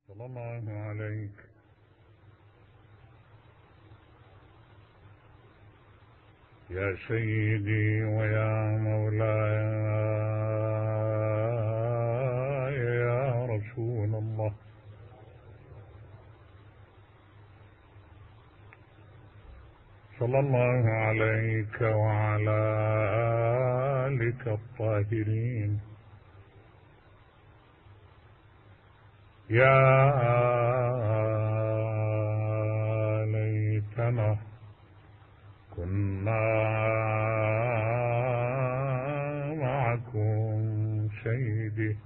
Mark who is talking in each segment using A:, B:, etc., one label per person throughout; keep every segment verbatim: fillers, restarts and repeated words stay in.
A: صلى الله عليك يا سيدي ويا مولاي يا رسول الله. صلى الله عليك وعلى آلك الطاهرين. يا ليتنا كنا معكم سيدي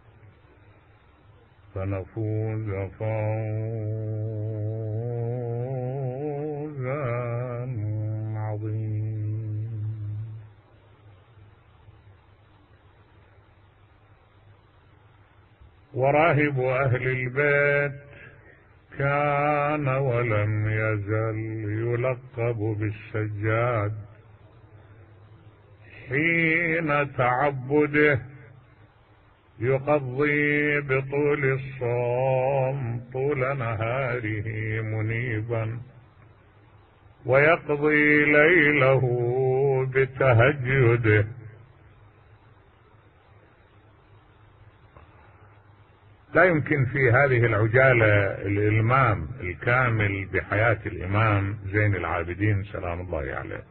A: فنفوز فوزا عظيما. وراهب أهل البيت كان ولم يزل يلقب بالسجاد حين تعبده يقضي بطول الصوم طول نهاره منيبا، ويقضي ليله بتهجده. لا يمكن في هذه العجالة الإلمام الكامل بحياة الإمام زين العابدين سلام الله عليه،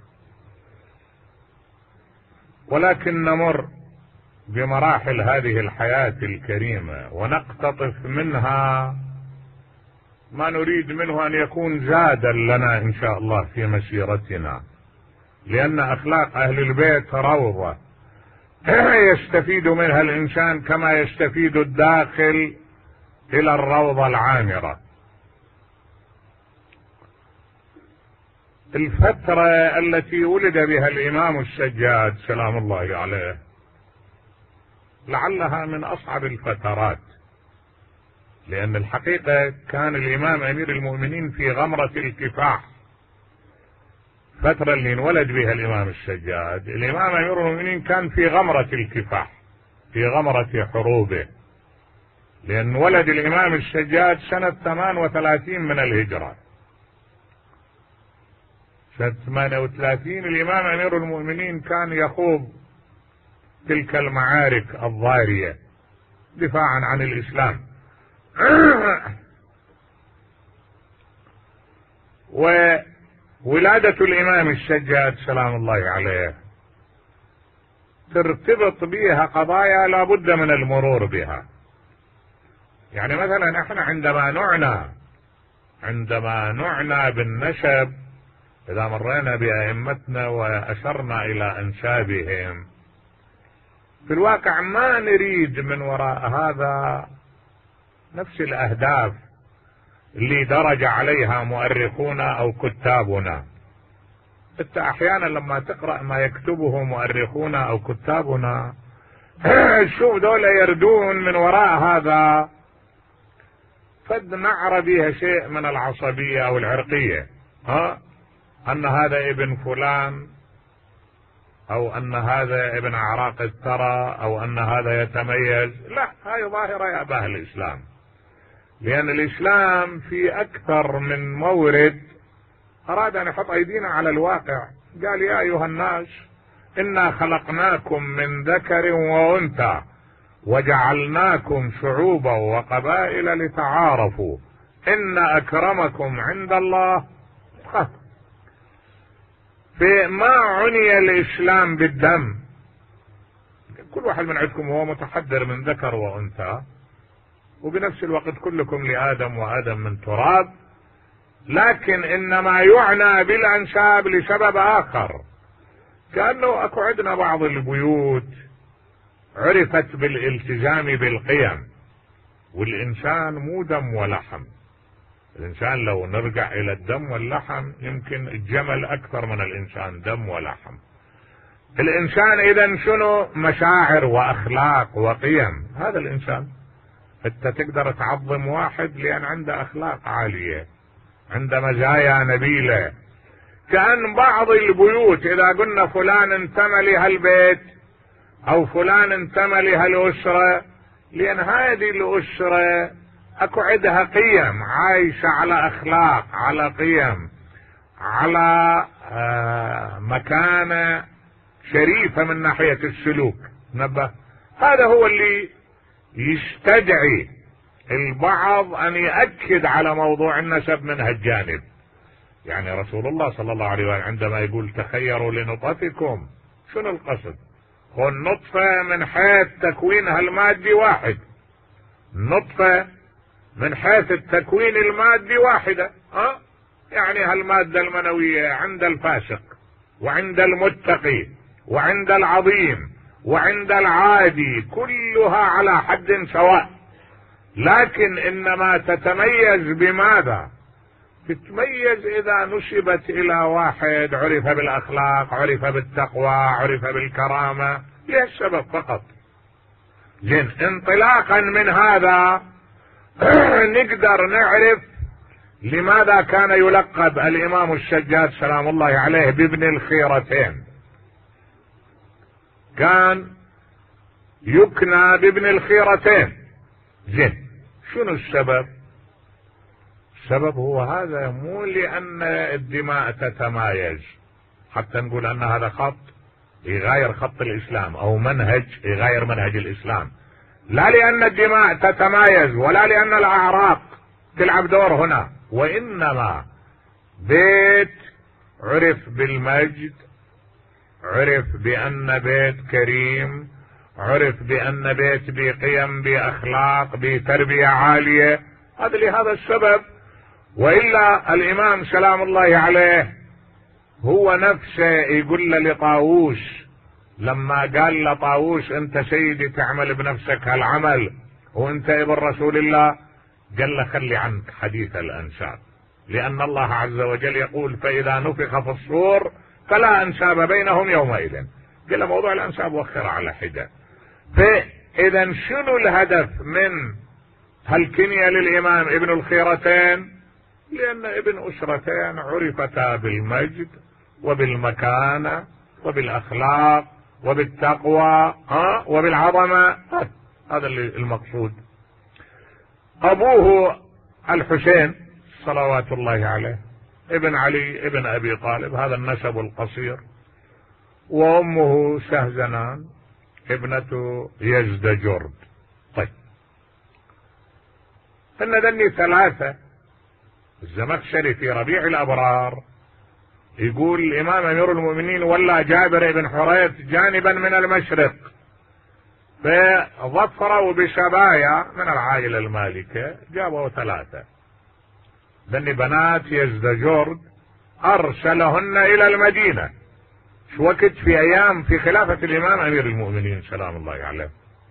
A: ولكن نمر بمراحل هذه الحياة الكريمة ونقتطف منها ما نريد منه أن يكون زادا لنا إن شاء الله في مسيرتنا، لأن أخلاق أهل البيت روضة يستفيد منها الإنسان كما يستفيد الداخل إلى الروضة العامرة. الفترة التي ولد بها الإمام السجاد سلام الله عليه لعلها من أصعب الفترات، لأن الحقيقة كان الإمام أمير المؤمنين في غمرة الكفاح. الفترة اللي انولد بها الإمام السجاد الإمام أمير المؤمنين كان في غمرة الكفاح، في غمرة حروبه، لأن ولد الإمام السجاد سنة ثمان وثلاثين من الهجرة. سنة ثمان وثلاثين الإمام أمير المؤمنين كان يخوض تلك المعارك الضارية دفاعا عن الإسلام. وولادة الإمام السجاد سلام الله عليه ترتبط بها قضايا لا بد من المرور بها. يعني مثلا احنا عندما نعنى عندما نعنى بالنسب، إذا مرينا بأئمتنا وأشرنا إلى أنسابهم، في الواقع ما نريد من وراء هذا نفس الأهداف اللي درج عليها مؤرخونا أو كتابنا. انت أحيانا لما تقرأ ما يكتبه مؤرخونا أو كتابنا شوف دول يردون من وراء هذا قد نعرى بها شيء من العصبية أو العرقية، ها أن هذا ابن فلان، أو أن هذا ابن أعراق الثرى، أو أن هذا يتميز. لا، هاي ظاهرة يا أباه الإسلام، لأن الإسلام في أكثر من مورد أراد أن يحط أيدينا على الواقع. قال يا أيها الناس إنا خلقناكم من ذكر وأنثى وجعلناكم شعوبا وقبائل لتعارفوا إن أكرمكم عند الله أتقاكم. فما عني الإسلام بالدم، كل واحد من عندكم هو متحدر من ذكر وأنثى، وبنفس الوقت كلكم لآدم وآدم من تراب، لكن إنما يعنى بالأنساب لسبب آخر. كأنه أكو عندنا بعض البيوت عرفت بالالتزام بالقيم، والإنسان مو دم ولحم. الإنسان لو نرجع إلى الدم واللحم يمكن الجمل أكثر من الإنسان دم ولحم. الإنسان إذن شنو؟ مشاعر وأخلاق وقيم. هذا الإنسان انت تقدر تعظم واحد لأن عنده أخلاق عالية، عنده مزايا نبيلة. كأن بعض البيوت إذا قلنا فلان انتمى لهالبيت أو فلان انتمى لهالأسرة، لأن هذه الأسرة اكو عندها قيم، عايشة على اخلاق، على قيم، على آه مكانة شريفة من ناحية السلوك. نبه، هذا هو اللي يستدعي البعض ان يأكد على موضوع النسب من هالجانب. يعني رسول الله صلى الله عليه وسلم عندما يقول تخيروا لنطفكم، شنو القصد؟ هو النطفة من حيث تكوينها المادي واحد، النطفة من حيث التكوين المادي واحدة، ها؟ يعني هالمادة المنوية عند الفاسق وعند المتقي وعند العظيم وعند العادي كلها على حد سواء، لكن انما تتميز بماذا؟ تتميز اذا نسبت الى واحد عرف بالاخلاق، عرف بالتقوى، عرف بالكرامة، ليه السبب فقط. زين، انطلاقا من هذا نقدر نعرف لماذا كان يلقب الامام السجاد سلام الله عليه بابن الخيرتين. كان يكنى بابن الخيرتين. زين، شنو السبب؟ السبب هو هذا، مو لان الدماء تتمايز حتى نقول ان هذا خط يغاير خط الاسلام او منهج يغاير منهج الاسلام، لا لان الدماء تتمايز ولا لان الاعراق تلعب دور هنا، وانما بيت عرف بالمجد، عرف بان بيت كريم، عرف بان بيت بقيم باخلاق بتربية عالية، هذا لهذا السبب. والا الامام سلام الله عليه هو نفسه يقول لطاووس لما قال لطاووس انت سيدي تعمل بنفسك هالعمل وانت ابن رسول الله، قال له خلي عنك حديث الانساب، لان الله عز وجل يقول فاذا نفخ في الصور فلا انساب بينهم يومئذ. قال له موضوع الانساب وخر على حده. فاذا شنو الهدف من هالكنية للامام ابن الخيرتين؟ لان ابن اسرتين عرفتا بالمجد وبالمكانة وبالاخلاق وبالتقوى ها وبالعظمة، هذا اللي المقصود. ابوه الحسين صلوات الله عليه ابن علي ابن ابي طالب، هذا النسب القصير. وامه شهزنان ابنة يزدجرد. طيب، ان ذني ثلاثة. الزمخشري في ربيع الابرار يقول الامام امير المؤمنين ولا جابر بن حريث جانبا من المشرق، فظفروا بشبايا من العائلة المالكة، جابوا ثلاثة. ذني بنات يزدجرد ارسلهن الى المدينة، شو وقت في ايام في خلافة الامام امير المؤمنين سلام الله عليه،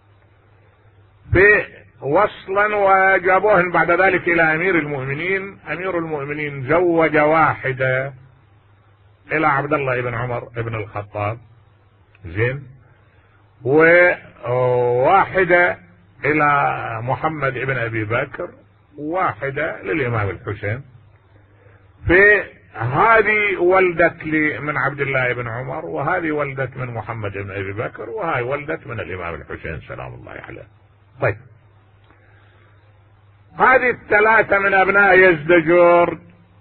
A: في وصلا وجابوهن بعد ذلك الى امير المؤمنين. امير المؤمنين زوج واحدة الى عبد الله بن عمر بن الخطاب، زين، وواحدة الى محمد بن ابي بكر، وواحدة للامام الحسين. في هذه ولدت لي من عبد الله بن عمر، وهذه ولدت من محمد بن ابي بكر، وهذه ولدت من الامام الحسين سلام الله عليه. طيب، هذه الثلاثة من ابناء يزدجرد.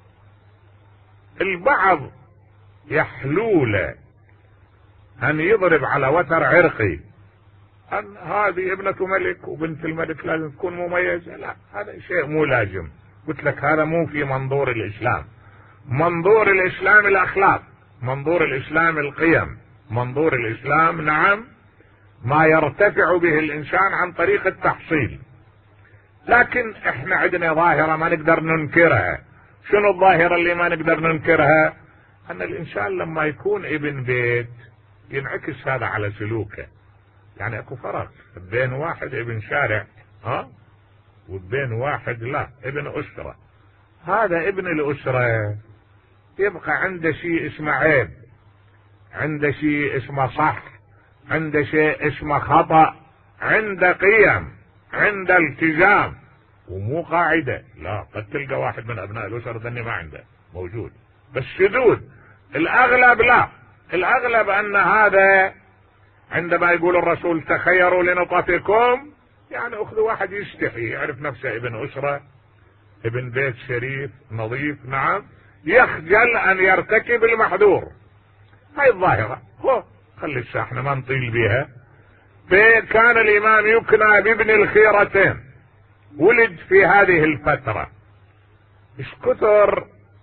A: البعض يحلول ان يضرب على وتر عرقي ان هذه ابنة ملك وبنت الملك لازم تكون مميزة، لا، هذا شيء مو لازم. قلت لك هذا مو في منظور الاسلام. منظور الاسلام الاخلاق، منظور الاسلام القيم، منظور الاسلام نعم ما يرتفع به الانسان عن طريق التحصيل. لكن احنا عندنا ظاهرة ما نقدر ننكرها. شنو الظاهرة اللي ما نقدر ننكرها؟ ان الانسان لما يكون ابن بيت ينعكس هذا على سلوكه. يعني اكو فرق بين واحد ابن شارع ها وبين واحد لا ابن اسرة. هذا ابن الاسرة يبقى عنده شيء اسمه عيب، عنده شيء اسمه صح، عنده شيء اسمه خطأ، عنده قيم، عنده التزام، ومو قاعدة. لا، قد تلقى واحد من ابناء الاسر ذني ما عنده، موجود بس شذوذ. الاغلب لا، الاغلب ان هذا عندما يقول الرسول تخيروا لنطفكم يعني أخذ واحد يستحي، يعرف نفسه ابن أسرة، ابن بيت شريف نظيف، نعم، يخجل أن يرتكب المحذور. هاي الظاهرة، هو خلي الساحنة ما نطيل بيها. فكان الإمام يكنى بابن الخيرتين، ولد في هذه الفترة. ايش كثر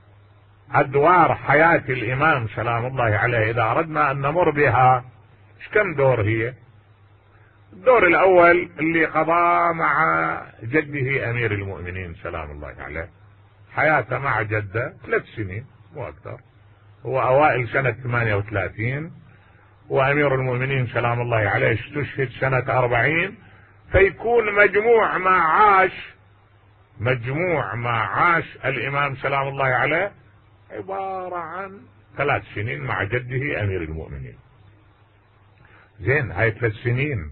A: أدوار حياة الإمام سلام الله عليه إذا أردنا أن نمر بها. ايش كم دور هي؟ الدور الأول اللي قضى مع جده أمير المؤمنين سلام الله عليه، حياته مع جده ثلاث سنين مو أكثر، هو أوائل سنة ثمانية وثلاثين، وأمير المؤمنين سلام الله عليه استشهد سنة أربعين. فيكون مجموع ما عاش مجموع ما عاش الإمام سلام الله عليه عبارة عن ثلاث سنين مع جده أمير المؤمنين. زين، هاي ثلاث سنين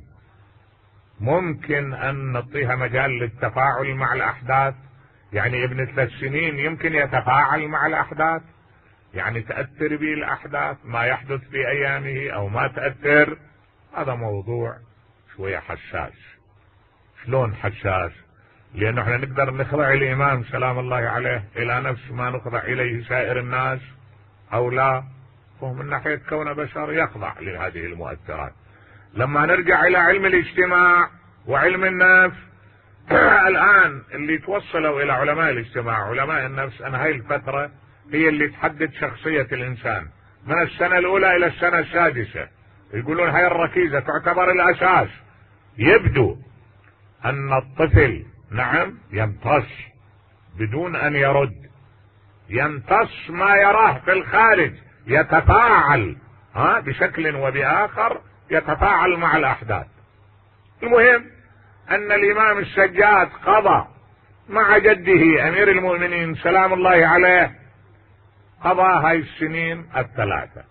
A: ممكن أن نعطيها مجال للتفاعل مع الأحداث. يعني ابن ثلاث سنين يمكن يتفاعل مع الأحداث، يعني تأثر به الأحداث، ما يحدث في أيامه أو ما تأثر. هذا موضوع شوية حساس. شلون حساس؟ لأنه احنا نقدر نخضع الإمام سلام الله عليه إلى نفس ما نخضع إليه سائر الناس أو لا؟ فهو من ناحية كونه بشر يخضع لهذه المؤثرات. لما نرجع إلى علم الاجتماع وعلم النفس الآن اللي توصلوا إلى علماء الاجتماع علماء النفس أن هاي الفترة هي اللي تحدد شخصية الإنسان من السنة الأولى إلى السنة السادسة. يقولون هاي الركيزة تعتبر الأساس. يبدو أن الطفل نعم يمتص بدون أن يرد، يمتص ما يراه في الخارج، يتفاعل ها بشكل وبآخر، يتفاعل مع الأحداث. المهم أن الإمام السجاد قضى مع جده أمير المؤمنين سلام الله عليه، قضى هاي السنين الثلاثة.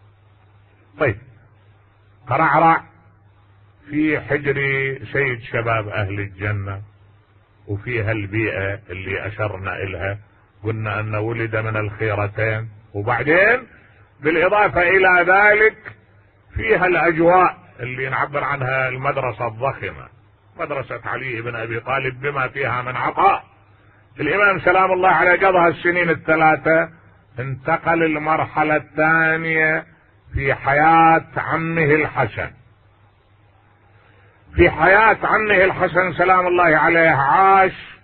A: طيب، ترعرع في حجر سيد شباب أهل الجنة، وفيها البيئة اللي أشرنا إلها، قلنا أنه ولد من الخيرتين، وبعدين بالإضافة إلى ذلك فيها الأجواء اللي نعبر عنها المدرسة الضخمة، مدرسة علي بن أبي طالب بما فيها من عطاء. الإمام سلام الله عليه قضى السنين الثلاثة، انتقل المرحلة الثانية في حياة عمه الحسن. في حياة عمه الحسن سلام الله عليه عاش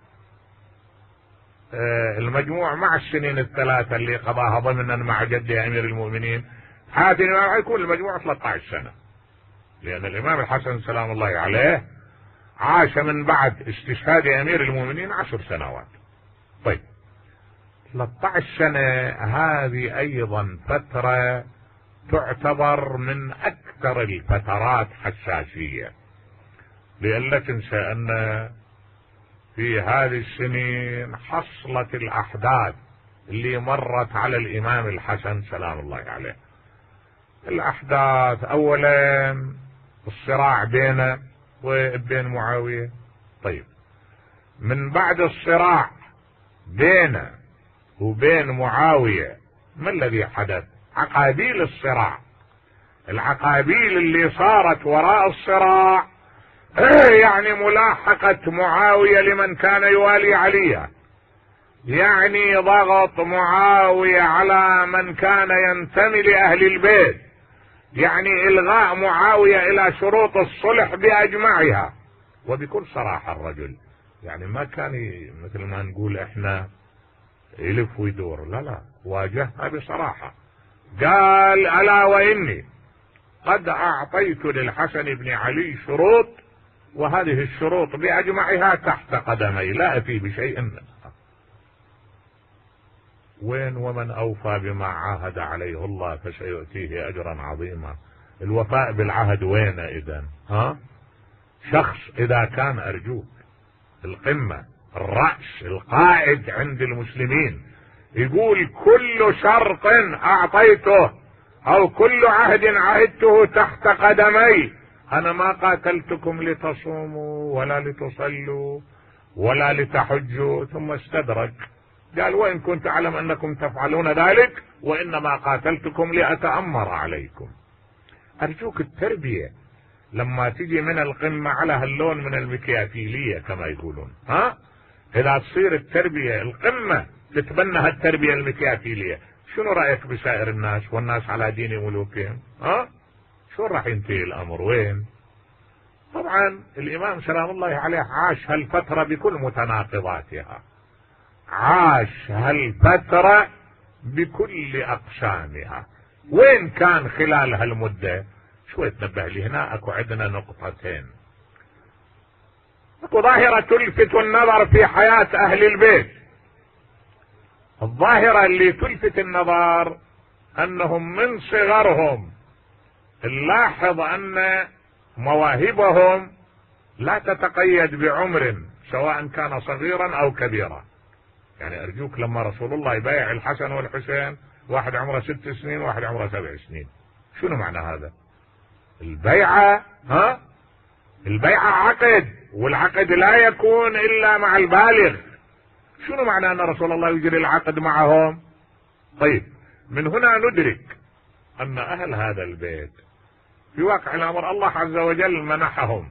A: المجموع مع السنين الثلاثة اللي قضاها ضمنا مع جده أمير المؤمنين. حياة الإمام يكون المجموع ثلاثة عشر سنة، لأن الإمام الحسن سلام الله عليه عاش من بعد استشهاد أمير المؤمنين عشر سنوات. طيب، ثلاثة عشر سنة هذه أيضا فترة تعتبر من أكثر الفترات حساسية، لأن لا تنسى أن في هذه السنين حصلت الأحداث اللي مرت على الإمام الحسن سلام الله عليه. الأحداث أولا الصراع بينه وبين معاوية. طيب، من بعد الصراع بينه وبين معاوية ما الذي حدث؟ عقابيل الصراع، العقابيل اللي صارت وراء الصراع، يعني ملاحقة معاوية لمن كان يوالي عليا، يعني ضغط معاوية على من كان ينتمي لأهل البيت، يعني إلغاء معاوية إلى شروط الصلح بأجمعها. وبكل صراحة الرجل يعني ما كان مثل ما نقول احنا يلف ويدور، لا لا، واجهها بصراحة. قال: ألا وإني قد أعطيت للحسن بن علي شروط، وهذه الشروط بأجمعها تحت قدمي، لا أتي بشيء منها. وين ومن أوفى بما عاهد عليه الله فسيؤتيه أجرا عظيما. الوفاء بالعهد وين إذن؟ ها؟ شخص إذا كان أرجوك القمة، الرأس، القائد عند المسلمين، يقول كل شرط أعطيته أو كل عهد عهدته تحت قدمي، أنا ما قاتلتكم لتصوموا ولا لتصلوا ولا لتحجوا، ثم استدرك قال: وإن كنت أعلم أنكم تفعلون ذلك وإنما قاتلتكم لأتأمر عليكم. أرجوك التربية لما تجي من القمة على هاللون من المكيافيلية كما يقولون، ها إذا تصير التربية القمة تتبنى هالتربية المكيافيلية، شنو رأيك بسائر الناس والناس على دين ملوكهم؟ ها شو راح ينتهي الأمر؟ وين؟ طبعا الإمام سلام الله عليه عاش هالفترة بكل متناقضاتها، عاش هالفترة بكل أقسامها. وين كان خلال هالمدة؟ شوي تنبه لي هنا، اكو عندنا نقطتين. اكو ظاهرة تلفت النظر في حياة اهل البيت. الظاهرة اللي تلفت النظر انهم من صغرهم نلاحظ ان مواهبهم لا تتقيد بعمر، سواء كان صغيرا او كبيرا. يعني ارجوك لما رسول الله يبايع الحسن والحسين، واحد عمره ست سنين واحد عمره سبع سنين، شنو معنى هذا؟ البيعة ها البيعة عقد، والعقد لا يكون الا مع البالغ. شنو معنى ان رسول الله يجري العقد معهم؟ طيب من هنا ندرك ان اهل هذا البيت في واقع الامر الله عز وجل منحهم،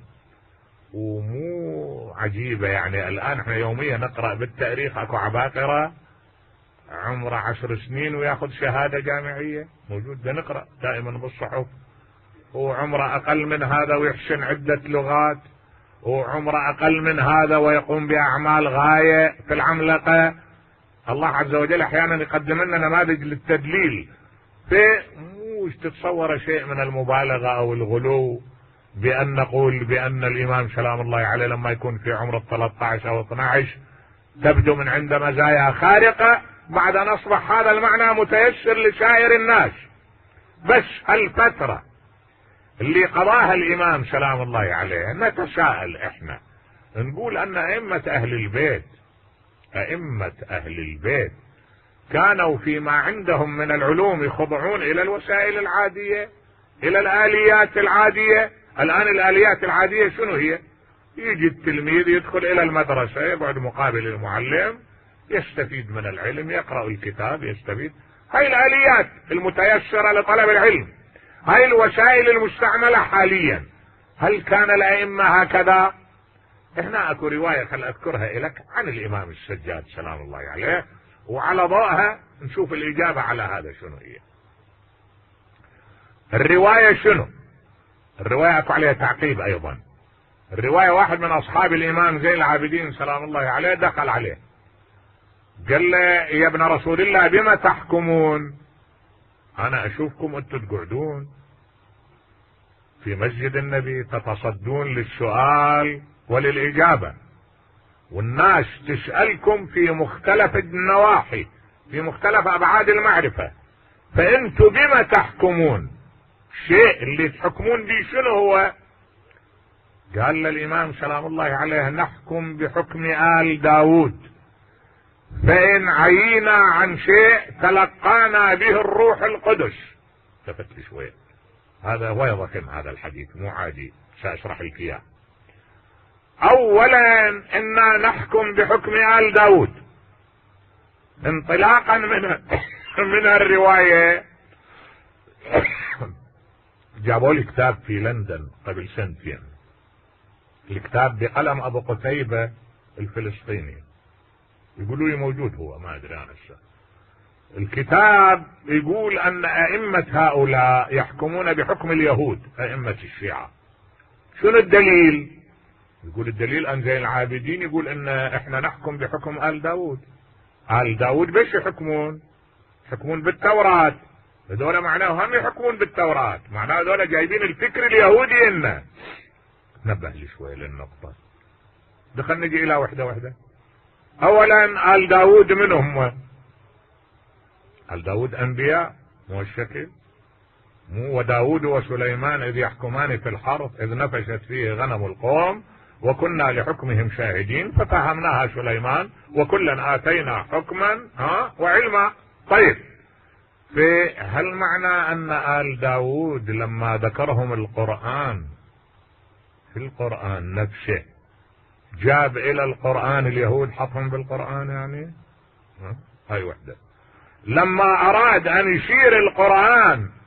A: ومو عجيبة. يعني الان احنا يوميا نقرأ بالتاريخ اكو عباقرة عمره عشر سنين وياخذ شهادة جامعية، موجود نقرأ دائما بالصحف. وعمره اقل من هذا ويحسن عدة لغات، وعمره اقل من هذا ويقوم باعمال غاية في العملقة. الله عز وجل احيانا يقدم لنا نماذج للتدليل، في مش تتصور شيء من المبالغة او الغلو بان نقول بان الامام سلام الله عليه لما يكون في عمر ثلاثة عشر او اثني عشر تبدو من عنده مزايا خارقة، بعد ان اصبح هذا المعنى متيسر لسائر الناس. بس الفترة اللي قضاها الامام سلام الله عليه نتساءل احنا نقول ان ائمة اهل البيت ائمة اهل البيت كانوا فيما عندهم من العلوم يخضعون الى الوسائل العادية، الى الاليات العادية. الان الاليات العادية شنو هي؟ يجي التلميذ يدخل الى المدرسة، يقعد مقابل المعلم، يستفيد من العلم، يقرأ الكتاب، يستفيد. هاي الاليات المتيسرة لطلب العلم، هاي الوسائل المستعملة حاليا. هل كان الائمة هكذا؟ هنا اكو رواية خل اذكرها لك عن الامام السجاد سلام الله عليه، وعلى ضوءها نشوف الاجابة على هذا شنو هي. الرواية شنو؟ الرواية اكو عليها تعقيب ايضا. الرواية واحد من اصحاب الامام زين العابدين سلام الله عليه دخل عليه قال له يا ابن رسول الله بما تحكمون؟ انا اشوفكم انتم تقعدون في مسجد النبي تتصدون للسؤال وللاجابة، والناس تسألكم في مختلف النواحي، في مختلف ابعاد المعرفة، فانتم بما تحكمون؟ الشيء اللي تحكمون به شنو هو؟ قال للامام سلام الله عليه نحكم بحكم آل داود، فإن عينا عن شيء تلقانا به الروح القدس. التفت لي شوية، هذا هو يضخم هذا الحديث مو عادي، سأشرح لك اياه. اولا انا نحكم بحكم آل داود انطلاقا من من الرواية. جابوا لي كتاب في لندن قبل سنتين، الكتاب بقلم ابو قتيبة الفلسطيني، يقولوا لي موجود، هو ما ادري انا الشيء. الكتاب يقول ان ائمة هؤلاء يحكمون بحكم اليهود، ائمة الشيعة. شنو الدليل؟ يقول الدليل ان زين العابدين يقول ان احنا نحكم بحكم آل داود. آل داود بيش يحكمون؟ يحكمون بالتوراة. هذول معناه هم يحكمون بالتوراة، معناه هذول جايبين الفكر اليهودي لنا. نبه لي شوي للنقطة، دخل نجي الى وحدة وحدة. اولا آل داود من هم؟ آل داود انبياء، مو الشكل، مو وداود وسليمان اذ يحكمان في الحرث اذ نفشت فيه غنم القوم وكنا لحكمهم شاهدين ففهمناها سليمان وكلا اتينا حكما ها وعلما. طيب، في هل معنى ان آل داود لما ذكرهم القرآن في القرآن نفسه جاب الى القرآن اليهود حطهم بالقرآن؟ يعني هاي وحدة. لما اراد ان يشير القرآن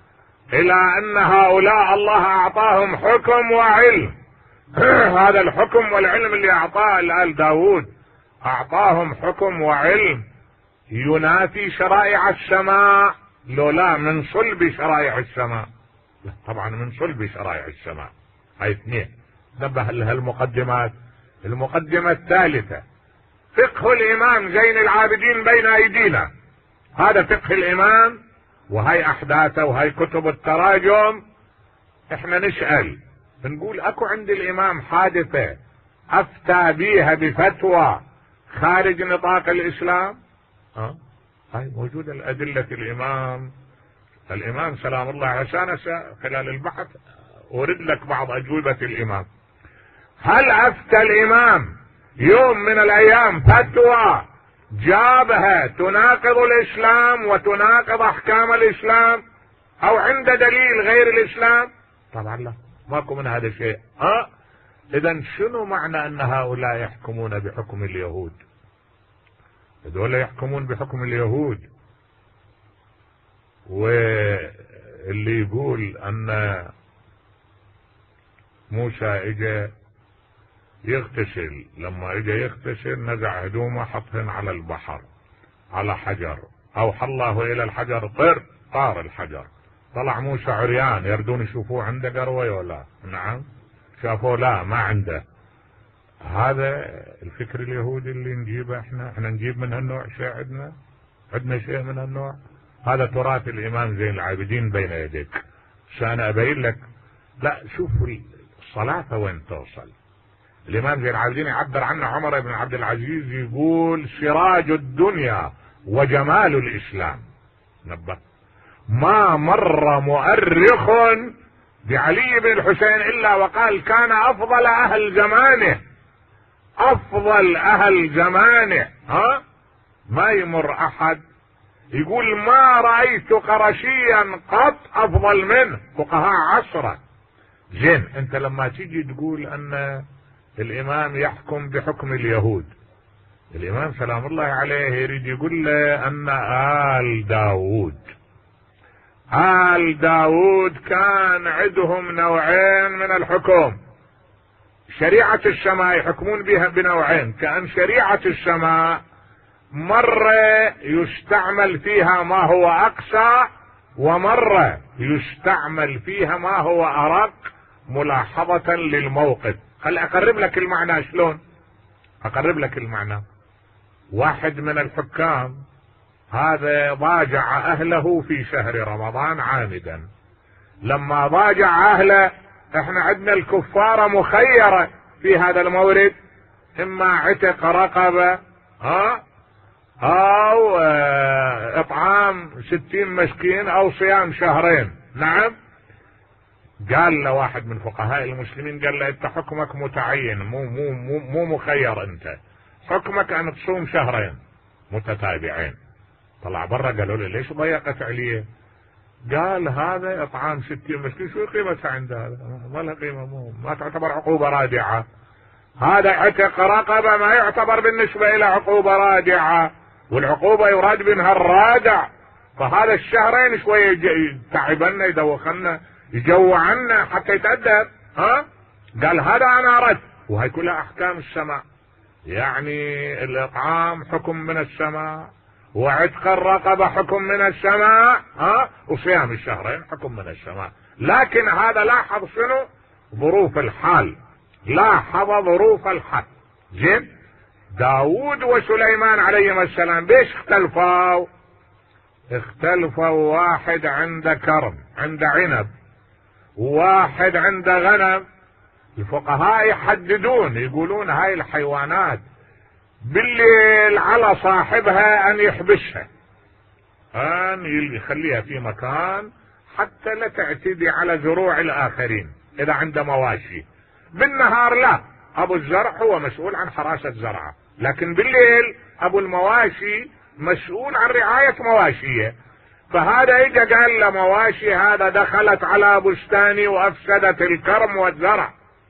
A: الى ان هؤلاء الله اعطاهم حكم وعلم. هذا الحكم والعلم اللي اعطاه الآل داود اعطاهم حكم وعلم ينافي شرائع السماء. لو لا من صلب شرائع السماء، لا طبعا من صلب شرائع السماء. هاي اثنين نبه لها المقدمات. المقدمة الثالثة فقه الامام زين العابدين بين ايدينا. هذا فقه الامام وهي احداثه وهي كتب التراجم. احنا نسأل نقول اكو عند الامام حادثة افتى بيها بفتوى خارج نطاق الاسلام؟ اه هاي موجودة الادلة. الامام الامام سلام الله عشان خلال البحث أورد لك بعض أجوبة الإمام. هل أفتى الإمام يوم من الأيام فتوى جابها تناقض الإسلام وتناقض أحكام الإسلام أو عند دليل غير الإسلام؟ طبعا لا، ماكو من هذا الشيء. ها إذن شنو معنى أن هؤلاء يحكمون بحكم اليهود؟ هذول يحكمون بحكم اليهود. واللي يقول أن موسى اجى يغتسل، لما اجى يغتسل نزع هدومه حطهن على البحر على حجر، اوحى الله الى الحجر طر، طار الحجر، طلع موسى عريان. يردون يشوفوه عنده قروي ولا؟ نعم شافوه لا ما عنده. هذا الفكر اليهودي اللي نجيبه احنا. احنا نجيب من هالنوع شيء؟ عندنا عندنا شيء من هالنوع؟ هذا تراث الامام زين العابدين بين يديك. سأنا ابين لك. لا شوف الصلاة وين توصل. الامام زين العابدين يعبر عنه عمر بن عبد العزيز، يقول سراج الدنيا وجمال الاسلام. نبه ما مر مؤرخ بعلي بن الحسين الا وقال كان افضل اهل زمانه، افضل اهل زمانه. ها ما يمر احد يقول ما رأيت قرشيا قط افضل منه، فقهاء عصره. زين انت لما تيجي تقول ان الامام يحكم بحكم اليهود، الامام سلام الله عليه يريد يقول له ان آل داود آل داود كان عندهم نوعين من الحكم. شريعة السماء يحكمون بها بنوعين، كأن شريعة السماء مرة يستعمل فيها ما هو أقصى، ومرة يستعمل فيها ما هو أرق ملاحظة للموقف. خل أقرب لك المعنى. شلون أقرب لك المعنى؟ واحد من الحكام هذا ضاجع أهله في شهر رمضان عامدا. لما ضاجع أهله، احنا عندنا الكفارة مخيرة في هذا المورد، إما عتق رقبة ها أو إطعام ستين مسكين أو صيام شهرين. نعم قال له واحد من فقهاء المسلمين، قال له انت حكمك متعين، مو مو مو, مو مخير، انت حكمك ان تصوم شهرين متتابعين. طلع برا قالوا له ليش ضيقت عليه؟ قال هذا اطعام ستين مسكين شو قيمتها عند هذا؟ ما لها قيمه، مو ما تعتبر عقوبه رادعه. هذا عتق رقبه ما يعتبر بالنسبه الى عقوبه رادعه، والعقوبه يراد منها الرادع. فهذا الشهرين شويه تعبنا يدوخنا يجوعنا حتى يتأدب. ها قال هذا انا اردت. وهي كلها احكام السماء، يعني الاطعام حكم من السماء، وعتق الرقبة حكم من السماء، ها وصيام الشهرين حكم من السماء. لكن هذا لاحظ شنو ظروف الحال، لاحظ ظروف الحال. زين داود وسليمان عليهما السلام بيش اختلفوا؟ اختلفوا واحد عند كرم عند عنب، واحد عند غنم. الفقهاء يحددون يقولون هاي الحيوانات بالليل على صاحبها ان يحبسها، ان يخليها في مكان حتى لا تعتدي على زروع الاخرين اذا عنده مواشي. بالنهار لا، ابو الزرع هو مسؤول عن حراسة زرعه، لكن بالليل ابو المواشي مسؤول عن رعاية مواشيه. فهذا اجا قال له مواشي هذا دخلت على بستاني وافسدت الكرم والزرع.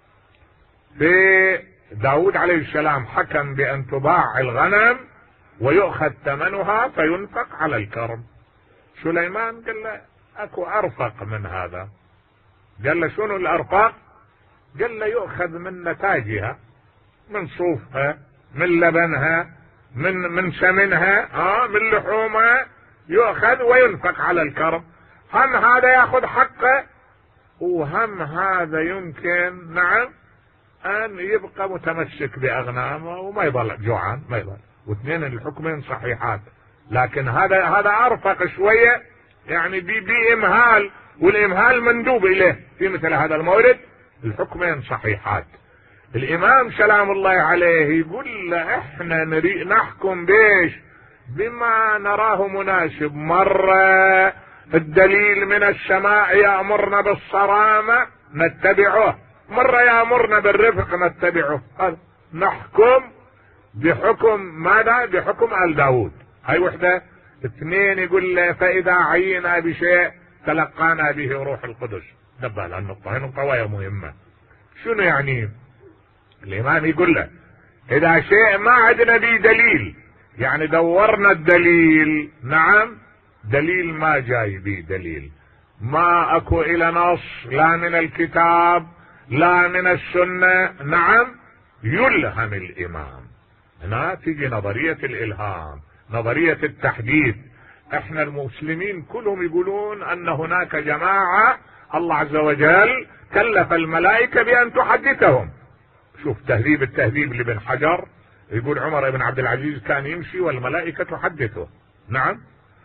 A: في داود عليه السلام حكم بان تباع الغنم ويؤخذ ثمنها فينفق على الكرم. سليمان قال له اكو ارفق من هذا. قال له شنو الارفق؟ قال له يؤخذ من نتاجها، من صوفها، من لبنها، من من سمنها، اه من لحومها، يؤخذ وينفق على الكرم. هم هذا ياخذ حقه، وهم هذا يمكن نعم ان يبقى متمسك باغنامه وما يضل جوعان، ما يضل، واثنين الحكمين صحيحات. لكن هذا هذا ارفق شويه، يعني بامهال، والامهال مندوب اليه في مثل هذا المورد. الحكمين صحيحات. الامام سلام الله عليه يقول له احنا نري نحكم بيش بما نراه مناسب. مرة الدليل من السماء يأمرنا بالصرامة نتبعه، مرة يأمرنا بالرفق نتبعه. نحكم بحكم ماذا؟ بحكم آل داود. هاي وحدة. اثنين يقول له فإذا عينا بشيء تلقانا به روح القدس. نبه للنقطة، هي نقطة وهي مهمة. شنو يعني؟ الإمام يقول له إذا شيء ما عندنا به دليل، يعني دورنا الدليل، نعم دليل ما جاي به دليل، ما اكو الى نص لا من الكتاب لا من السنة، نعم يلهم الامام. هنا تيجي نظرية الالهام، نظرية التحديث. احنا المسلمين كلهم يقولون ان هناك جماعة الله عز وجل كلف الملائكة بان تحدثهم. شوف تهذيب التهذيب لابن حجر، يقول عمر بن عبد العزيز كان يمشي والملائكة تحدثه. نعم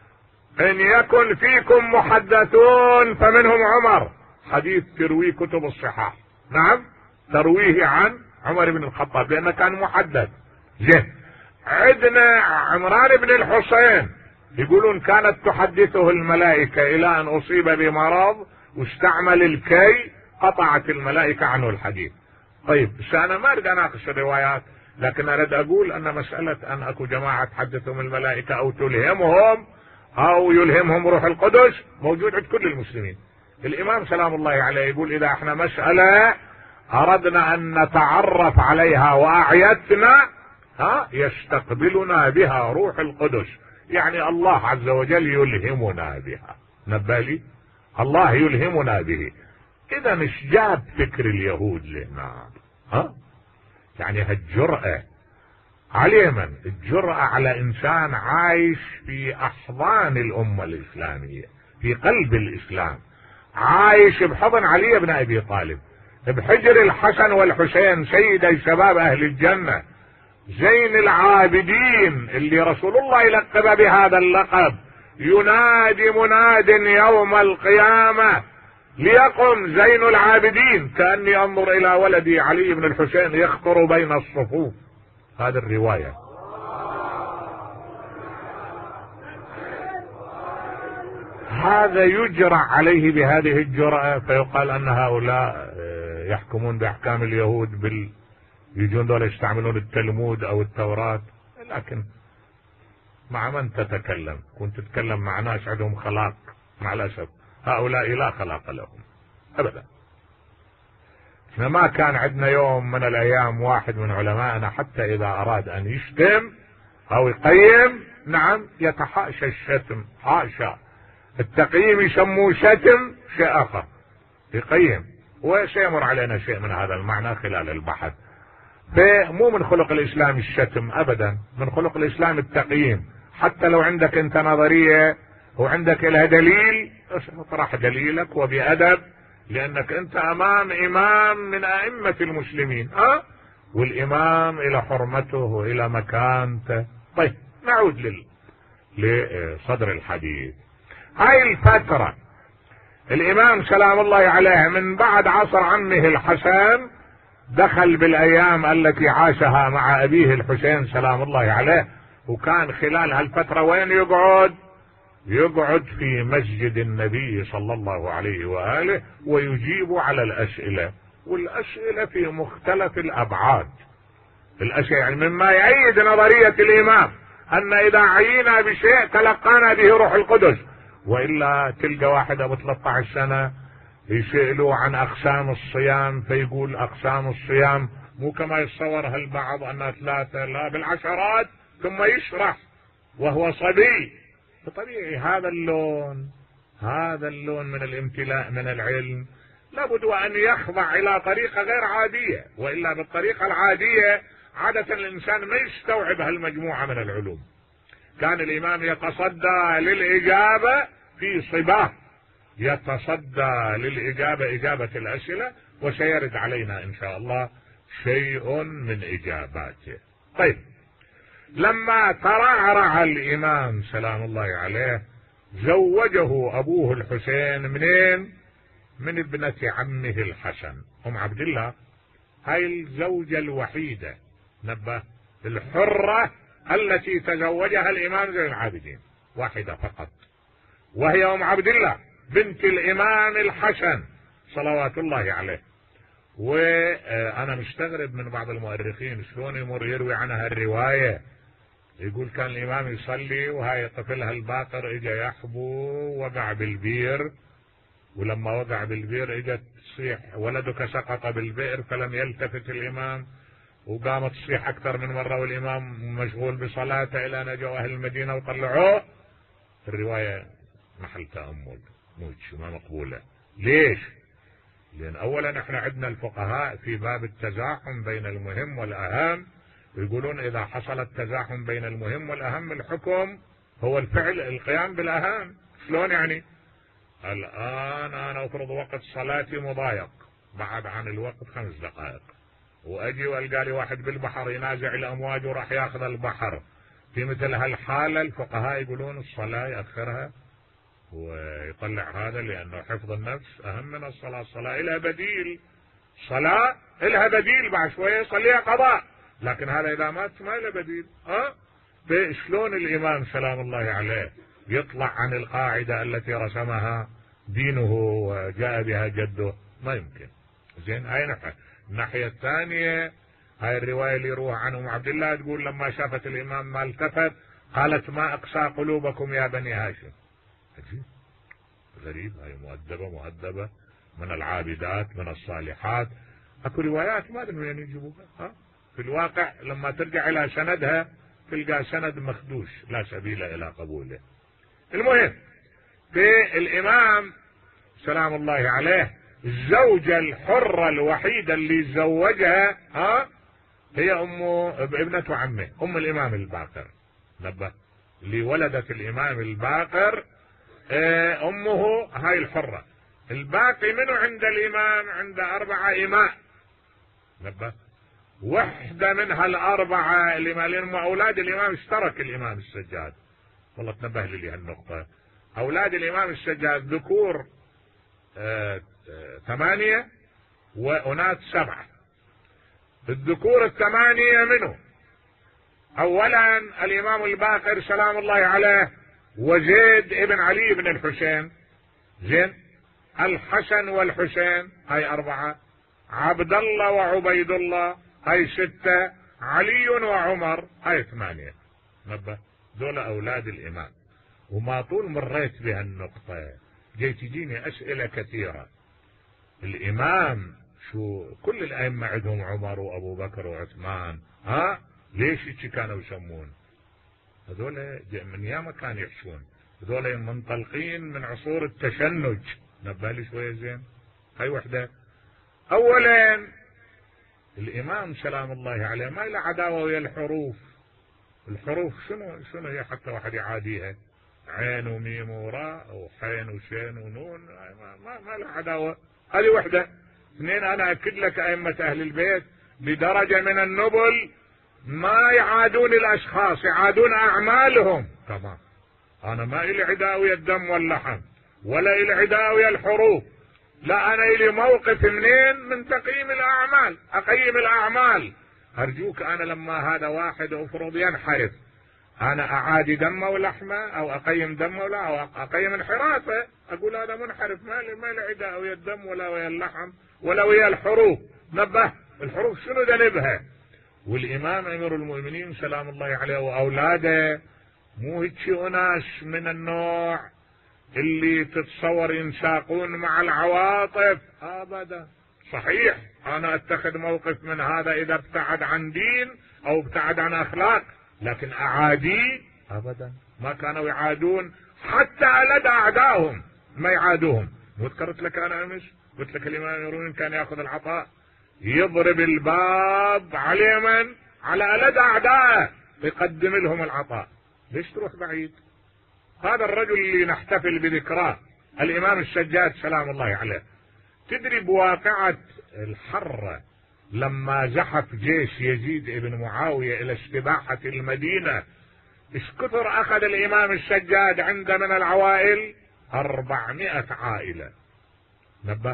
A: ان يكن فيكم محدثون فمنهم عمر، حديث ترويه كتب الصحاح، نعم ترويه عن عمر بن الخطاب لانه كان محدث. زين، عندنا عمران بن الحسين يقولون كانت تحدثه الملائكة الى ان اصيب بمرض واستعمل الكي قطعت الملائكة عنه الحديث. طيب بس انا ما اريد اناقش الروايات، لكن اريد اقول ان مسألة ان اكو جماعة تحدثهم الملائكة او تلهمهم او يلهمهم روح القدس موجود عند كل المسلمين. الامام سلام الله عليه يقول اذا احنا مسألة اردنا ان نتعرف عليها واعيتنا، ها يستقبلنا بها روح القدس، يعني الله عز وجل يلهمنا بها. نبالي الله يلهمنا به. اذا مش جاب فكر اليهود لهنا، ها يعني هالجرأة على من؟ الجرأة على انسان عايش في احضان الامة الاسلامية، في قلب الاسلام، عايش بحضن علي بن ابي طالب، بحجر الحسن والحسين سيدي شباب اهل الجنة، زين العابدين اللي رسول الله لقب بهذا اللقب. ينادي مناد يوم القيامة ليقم زين العابدين كأني انظر الى ولدي علي بن الحسين يخطر بين الصفوف. هذه الرواية. هذا يجرع عليه بهذه الجرأة، فيقال ان هؤلاء يحكمون باحكام اليهود بال يجون دول يستعملون التلمود او التوراة. لكن مع من تتكلم؟ كنت تتكلم مع ناس عندهم خلاق، مع الاسف هؤلاء لا خلاق لهم ابدا. احنا ما كان عندنا يوم من الايام واحد من علمائنا حتى اذا اراد ان يشتم او يقيم، نعم يتحاشى الشتم، حاشا التقييم يسموه شتم شيء اخر، يقيم وسيمر علينا شيء من هذا المعنى خلال البحث. فمو من خلق الاسلام الشتم ابدا، من خلق الاسلام التقييم. حتى لو عندك انت نظرية وعندك لها دليل اطرح دليلك وبأدب، لانك انت امام امام من ائمة المسلمين، اه والامام الى حرمته والى مكانته. طيب نعود لل لصدر الحديث. هاي الفترة الامام سلام الله عليه من بعد عصر عمه الحسن دخل بالايام التي عاشها مع ابيه الحسين سلام الله عليه، وكان خلال هالفترة وين يقعد؟ يقعد في مسجد النبي صلى الله عليه وآله ويجيب على الأسئلة، والأسئلة في مختلف الأبعاد. الأسئلة يعني مما يؤيد نظرية الإمام أن إذا عينا بشيء تلقانا به روح القدس. وإلا تلقى واحد أبو ثلاثة عشر سنة يسألوا عن أقسام الصيام فيقول أقسام الصيام مو كما يتصورها البعض أنها ثلاثة، لا بالعشرات، ثم يشرح وهو صبي. فطبيعي هذا اللون هذا اللون من الامتلاء من العلم لابد وأن يخضع إلى طريقة غير عادية، وإلا بالطريقة العادية عادة الإنسان ما يستوعب هالمجموعة من العلوم. كان الإمام يتصدى للإجابة في صباه، يتصدى للإجابة إجابة الأسئلة، وسيرد علينا إن شاء الله شيء من إجاباته. طيب، لما ترعرع الإمام سلام الله عليه زوجه أبوه الحسين منين؟ من ابنة عمه الحسن أم عبد الله، هاي الزوجة الوحيدة نبه الحرة التي تزوجها الإمام زين العابدين، واحدة فقط، وهي أم عبد الله بنت الإمام الحسن صلوات الله عليه. وأنا مستغرب من بعض المؤرخين شلون يمر يروي عنها الرواية، يقول كان الإمام يصلي وهاي طفلها الباقر اجى يحبو وقع بالبير، ولما وقع بالبير اجت تصيح ولدك سقط بالبئر، فلم يلتفت الإمام وقامت تصيح أكثر من مرة والإمام مشغول بصلاته إلى أن أجوا أهل المدينة وطلعوه. الرواية محل تأمل، مش ما مقبولة. ليش؟ لأن أولا احنا عندنا الفقهاء في باب التزاحم بين المهم والأهم يقولون إذا حصل التزاحم بين المهم والأهم الحكم هو الفعل القيام بالأهم. شلون يعني؟ الآن أنا أفرض وقت صلاتي مضايق بعد عن الوقت خمس دقائق، وأجي وألقى لي واحد بالبحر ينازع الأمواج وراح ياخذ البحر، في مثل هالحالة الفقهاء يقولون الصلاة يأخرها ويطلع هذا، لأنه حفظ النفس أهم من الصلاة. الصلاة إلها بديل، صلاة إلها بديل بعد شوية يصليها قضاء، لكن هذا إذا مات ما إله بديل. أه؟ فشلون الإمام سلام الله عليه يطلع عن القاعدة التي رسمها دينه وجاء بها جده؟ ما يمكن. زين، هاي ناحية. الناحية الثانية هاي الرواية اللي يروها عنه أم عبد الله تقول لما شافت الإمام ما التفت قالت ما أقسى قلوبكم يا بني هاشم. عجيب غريب، هاي مؤدبة مؤدبة من العابدات من الصالحات. اكو روايات ما ادري وين يجيبوها، ها في الواقع لما ترجع الى سندها تلقى سند مخدوش لا سبيل الى قبوله. المهم في الامام سلام الله عليه الزوجة الحرة الوحيدة اللي تزوجها ها هي ام ابنة عمه ام الامام الباقر، نبه اللي ولدت الامام الباقر امه هاي الحرة. الباقي منه عند الامام عند اربعة اماء، نبه وحدة منها الاربعة الامام لان اولاد الامام اشترك الامام السجاد. والله تنبه لي هالنقطة، اولاد الامام السجاد ذكور آه ثمانية واناث سبعة. الذكور الثمانية منه اولا الامام الباقر سلام الله عليه وزيد ابن علي بن الحسين، زين الحسن والحسين هاي اربعة، عبد الله وعبيد الله هاي ستة، علي وعمر هاي ثمانية. نبه دول اولاد الامام. وما طول مريت بهالنقطة جاي تجيني اسئلة كثيرة. الامام شو كل الائمة عندهم عمر وابو بكر وعثمان، ها ليش هيك كانوا يسمون؟ هذول من ياما كان يحشون، هذول منطلقين من عصور التشنج. نبه لي شوية زين. هاي وحدة. اولا الامام سلام الله عليه ما له عداوة ويا الحروف. الحروف شنو شنو هي حتى واحد يعاديها؟ عين وميم وراء وحين وشين ونون، ما, ما, ما له عداوة. هذه وحدة. اثنين انا اكد لك ائمة اهل البيت بدرجة من النبل ما يعادون الاشخاص، يعادون اعمالهم. تمام. انا ما الي عداء ويا الدم واللحم ولا الي عداء ويا الحروف، لا انا الي موقف منين؟ من تقييم الاعمال. اقيم الاعمال. ارجوك انا لما هذا واحد افرض ينحرف انا اعادي دمه ولحمه او اقيم دمه ولا او اقيم انحرافه، اقول هذا منحرف ما لي ما لي عداء ويا الدم ولا ويا اللحم ولا ويا الحروف. نبه الحروف شنو ذنبها؟ والامام امير المؤمنين سلام الله عليه واولاده مو هيك اناس من النوع اللي تتصور ينساقون مع العواطف ابدا. صحيح انا اتخذ موقف من هذا اذا ابتعد عن دين او ابتعد عن اخلاق، لكن اعادي ابدا. ما كانوا يعادون حتى لدى اعدائهم. ما يعادوهم. وذكرت لك انا امس قلت لك الامام يرون كان ياخذ العطاء يضرب الباب على اليمن على ألد اعدائه يقدم لهم العطاء. ليش تروح بعيد؟ هذا الرجل اللي نحتفل بذكراه الامام الشجاج سلام الله عليه، تدري بواقعة الحرة لما زحف جيش يزيد ابن معاوية الى استباحة المدينة ايش كثر اخذ الامام الشجاج عنده من العوائل؟ اربعمائة عائلة. نبه،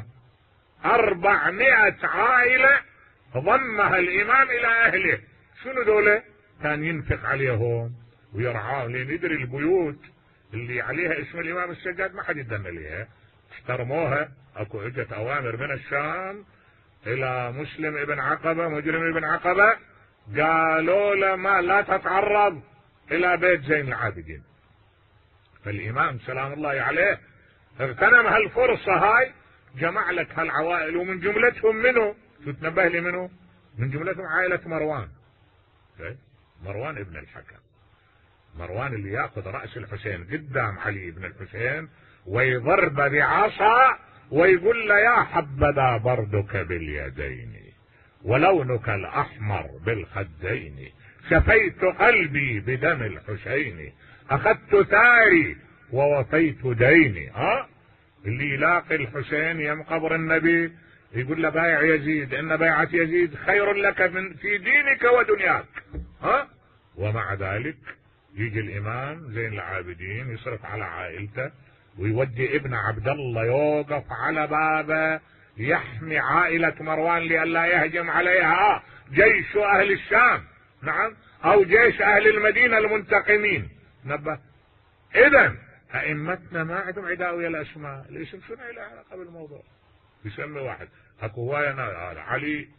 A: اربعمائة عائلة ضمها الامام الى اهله. شنو دولة؟ كان ينفق عليهم ويرعاهم، لان يدري البيوت اللي عليها اسم الامام الشجاج ما حد يدن ليها، احترموها. اكو اجت اوامر من الشام الى مسلم ابن عقبة مجرم ابن عقبة، قالوا له ما لا تتعرض الى بيت زين العابدين. فالامام سلام الله عليه اغتنم هالفرصة هاي، جمع لك هالعوائل، ومن جملتهم منه شو تنبه لي منه؟ من جملتهم عائلة مروان، مروان ابن الحكم، مروان اللي ياخذ رأس الحسين قدام علي بن الحسين ويضرب بعصا ويقول له يا حبذا بردك باليدين ولونك الأحمر بالخدين، شفيت قلبي بدم الحسين، أخذت ثاري ووفيت ديني. ها اللي يلاقي الحسين يم قبر النبي يقول له بايع يزيد، إن بيعة يزيد خير لك من في دينك ودنياك. ها ومع ذلك يجي الإمام زين العابدين يصرف على عائلته ويودي ابن عبد الله يوقف على بابه يحمي عائلة مروان لئلا يهجم عليها جيش أهل الشام، نعم، أو جيش أهل المدينة المنتقمين. نبه، إذن أئمتنا ما عندهم عداء ويا الأسماء، الاسم شنو له علاقة بالموضوع؟ يسمي واحد اكو هواية علي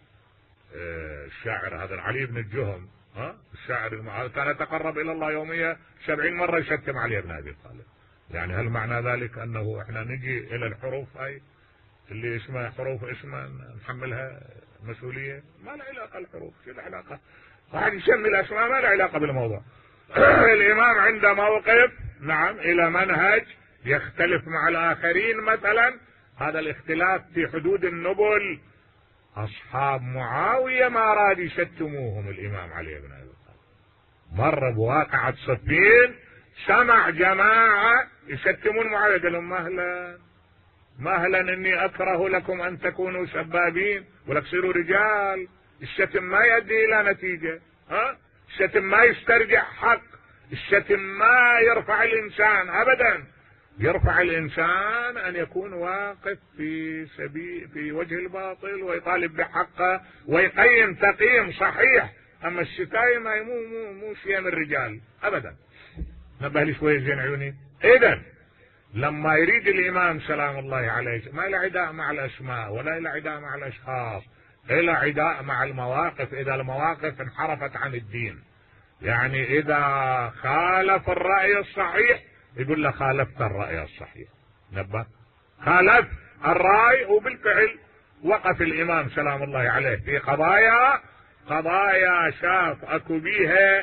A: الشاعر هذا علي بن الجهم، ها الشاعر كان يتقرب الى الله يوميا سبعين مرة يشتم علي بن ابي طالب. يعني هل معنى ذلك انه احنا نجي الى الحروف هاي اللي اسمها حروف اسمها نحملها مسؤولية؟ ما له علاقة الحروف، شو العلاقة؟ واحد يسمي الاسماء ما له علاقة بالموضوع. الامام عنده موقف، نعم، الى منهج يختلف مع الاخرين، مثلا هذا الاختلاف في حدود النبل. اصحاب معاوية ما راد يشتموهم الامام علي بن ابي طالب. مر بواقعة صفين سمع جماعة يشتمون معاوية، قال لهم مهلا مهلا اني اكره لكم ان تكونوا سبابين ولك صيروا رجال. الشتم ما يؤدي الى نتيجة، ها الشتم ما يسترجع حق، الشتم ما يرفع الانسان ابدا. يرفع الانسان ان يكون واقف في سبيل في وجه الباطل ويطالب بحقه ويقيم تقييم صحيح. اما الشتايم مو مو مو شيء من الرجال ابدا. نبه لي شويه زين عيوني. اذا لما يريد الامام سلام الله عليه ما له عداء مع الاسماء ولا له عداء مع الاشخاص، له عداء مع المواقف. اذا المواقف انحرفت عن الدين، يعني اذا خالف الرأي الصحيح يقول له خالفت الرأي الصحيح. نبه، خالف الرأي. وبالفعل وقف الامام سلام الله عليه في قضايا قضايا شاف اكو بيها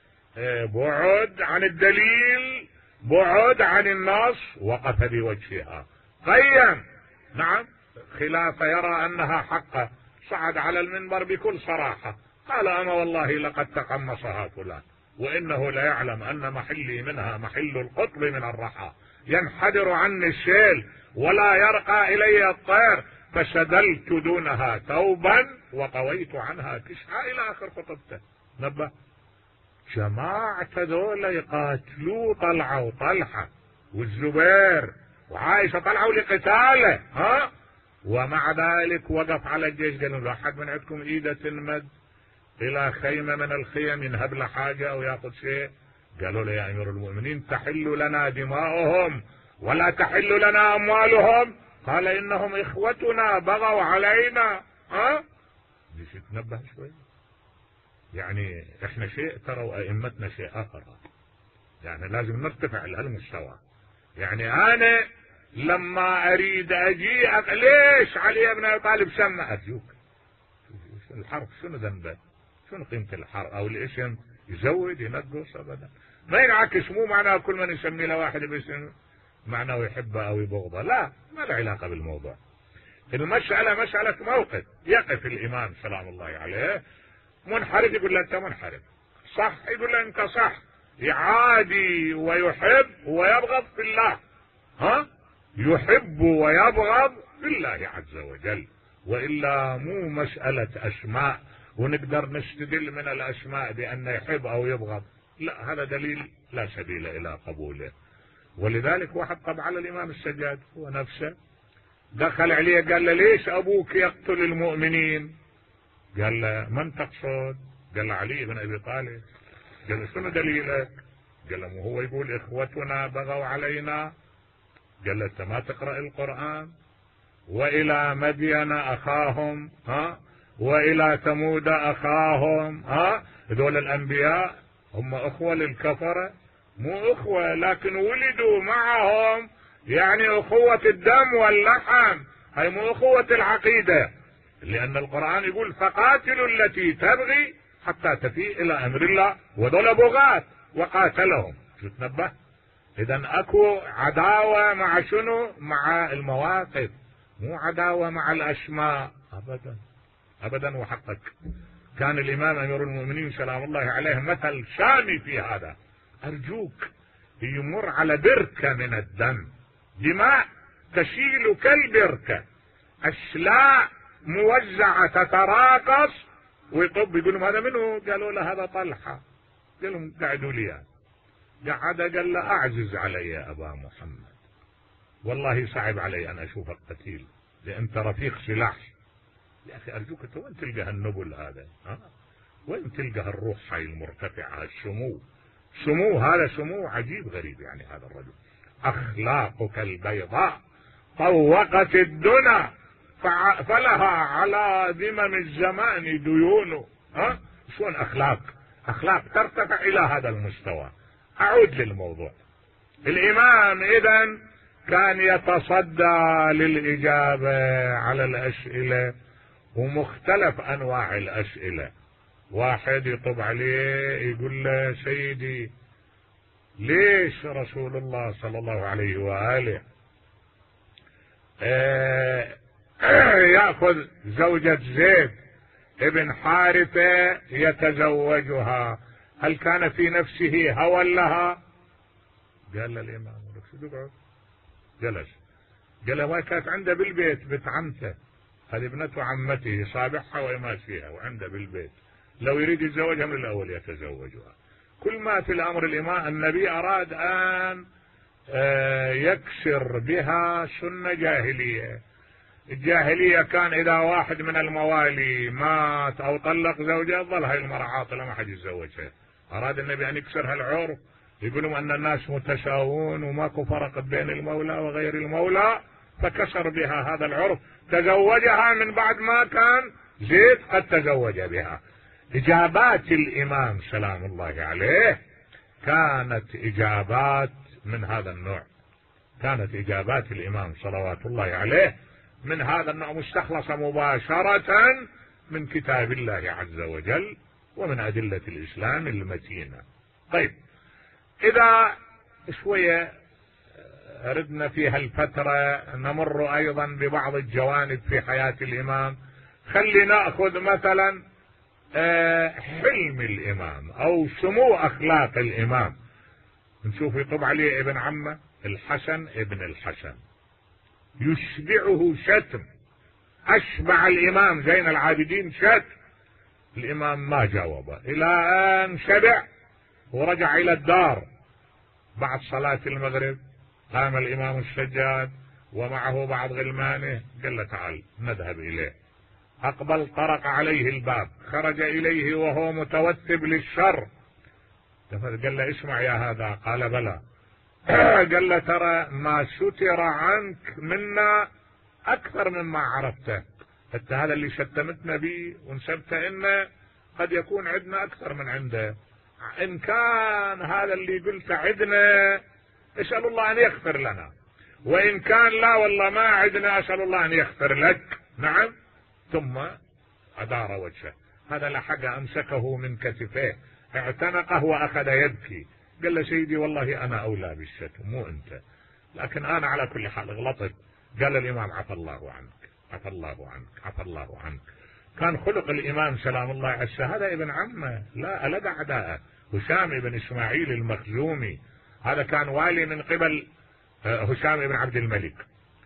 A: بعد عن الدليل، بعد عن النص، وقف بوجهها قيم، نعم، خلاف يرى انها حقه. صعد على المنبر بكل صراحة قال انا والله لقد تقمصها فلان وانه لا يعلم ان محلي منها محل القطب من الرحى، ينحدر عني الشيل ولا يرقى الي الطير، فسدلت دونها ثوبا وقويت عنها كسحا الى اخر خطبته. نبه، جماعة ذولا يقاتلوا طلعة وطلحة والزبير وعائشة طلعوا لقتاله، ها، ومع ذلك وقف على الجيش قال له احد من عندكم ايده تنمد الى خيمة من الخيم ينهب له حاجة او ياخذ شيء؟ قالوا له يا امير المؤمنين تحل لنا دماؤهم ولا تحل لنا اموالهم. قال انهم اخوتنا بغوا علينا. ها ليش تنبه شوي؟ يعني احنا شيء ترى وائمتنا شيء اخر، يعني لازم نرتفع لهالمستوى. يعني انا لما اريد اجي ليش علي بن ابي طالب سمى؟ ارجوك الحرف شنو ذنبه؟ شنو قيمة الحرف او الاسم؟ يزود ينقص ابدا ما ينعكس. مو معناه كل من يسمي له واحد باسم معناه يحبه أو يبغضه، لا، ما له علاقة بالموضوع. المسألة مسألة موقف، يقف الإمام سلام الله عليه منحرف يقول له أنت منحرف، صح يقول له أنت صح، يعادي ويحب ويبغض في الله، ها، يحب ويبغض في الله عز وجل، وإلا مو مسألة أسماء ونقدر نستدل من الأسماء بأن يحب أو يبغض، لا، هذا دليل لا سبيل إلى قبوله. ولذلك واحد طبع على الإمام السجاد هو نفسه، دخل عليه قال له ليش أبوك يقتل المؤمنين؟ قال له من تقصد؟ قال له علي بن أبي طالب. قال له شنو دليلك؟ قال له هو يقول إخوتنا بغوا علينا. قال له أنت ما تقرأ القرآن؟ وإلى مدين أخاهم، ها، وإلى ثمود أخاهم، ها، هذول الأنبياء هم أخوة للكفرة؟ مو أخوة، لكن ولدوا معهم، يعني أخوة الدم واللحم، هي مو أخوة العقيدة، لأن القرآن يقول فقاتلوا التي تبغي حتى تفيء إلى أمر الله، وذول بغاة وقاتلهم. شو تنبه؟ إذا أكو عداوة مع شنو؟ مع المواقف، مو عداوة مع الأسماء أبدا أبدا. وحقك كان الإمام أمير المؤمنين سلام الله عليه مثل شامي في هذا. أرجوك يمر على بركة من الدم، دماء تشيل كالبركة، أشلاء موزعة تتراقص، ويطب يقولون هذا منه؟ قالوا له هذا طلحة. قال لهم قعدوا لي. قعد قال له أعجز علي يا أبا محمد، والله صعب علي أن أشوفك قتيل، لأنت رفيق سلاح. يا أخي أرجوك أنت وين تلقى النبل هذا؟ ها؟ وين تلقى الروح هاي المرتفعة، السمو؟ سمو، هذا سمو عجيب غريب يعني هذا الرجل. أخلاقك البيضاء طوقت الدنا فلها على ذمم الزمان ديون. ها؟ شلون أخلاق؟ أخلاق ترتفع إلى هذا المستوى. أعود للموضوع. الإمام إذن كان يتصدى للإجابة على الأسئلة، ومختلف أنواع الأسئلة. واحد يطب عليه يقول له سيدي ليش رسول الله صلى الله عليه وآله آه يأخذ زوجة زيد ابن حارثة يتزوجها؟ هل كان في نفسه هوى لها؟ قال له الإمام جلس. قال له ما كانت عنده بالبيت بنت عمته، هذه ابنته عمته، يصابحها ويماشيها وعنده بالبيت، لو يريد يتزوجها من الأول يتزوجها. كل ما في الأمر الإمام النبي أراد أن يكسر بها سنة جاهلية. الجاهلية كان إذا واحد من الموالي مات أو طلق زوجه ظل هاي المرأة عاطلة ما حد يتزوجها. أراد النبي أن يكسر هالعرف، يقولون أن الناس متساوون وماكو فرق بين المولى وغير المولى، فكسر بها هذا العرف، تزوجها من بعد ما كان زيد قد تزوج بها. إجابات الإمام سلام الله عليه كانت إجابات من هذا النوع، كانت إجابات الإمام صلوات الله عليه من هذا النوع، مستخلصة مباشرة من كتاب الله عز وجل ومن أدلة الإسلام المتينة. طيب، إذا شوية ردنا في هالفترة نمر أيضا ببعض الجوانب في حياة الإمام. خلي نأخذ مثلا حلم الإمام أو سمو أخلاق الإمام. نشوف يطب عليه ابن عمه الحسن ابن الحسن يشبعه شتم، أشبع الإمام زين العابدين شتم، الإمام ما جاوبه إلى أن شبع ورجع إلى الدار. بعد صلاة المغرب قام الإمام السجاد ومعه بعض غلمانه، قال له تعال نذهب إليه. أقبل طرق عليه الباب، خرج إليه وهو متوثب للشر. قال له اسمع يا هذا، قال بلى. قال له ترى ما ستر عنك منا أكثر مما عرفته، حتى هذا اللي شتمتنا به ونسبت إنه قد يكون عندنا أكثر من عنده. إن كان هذا اللي قلت عندنا اسأل الله أن يغفر لنا، وإن كان لا والله ما عندنا أسأل الله أن يغفر لك. نعم. ثم أدار وجهه. هذا لحق أمسكه من كتفيه اعتنقه وأخذ يبكي. قال له سيدي والله أنا أولى بالشتم مو أنت، لكن أنا على كل حال غلطت. قال الإمام عفى الله عنك، عفى الله عنك، عفى الله عنك. كان خلق الإمام سلام الله عليه هذا ابن عمه، لا ألد أعداءه، هشام بن إسماعيل المخزومي، هذا كان والي من قبل هشام بن عبد الملك.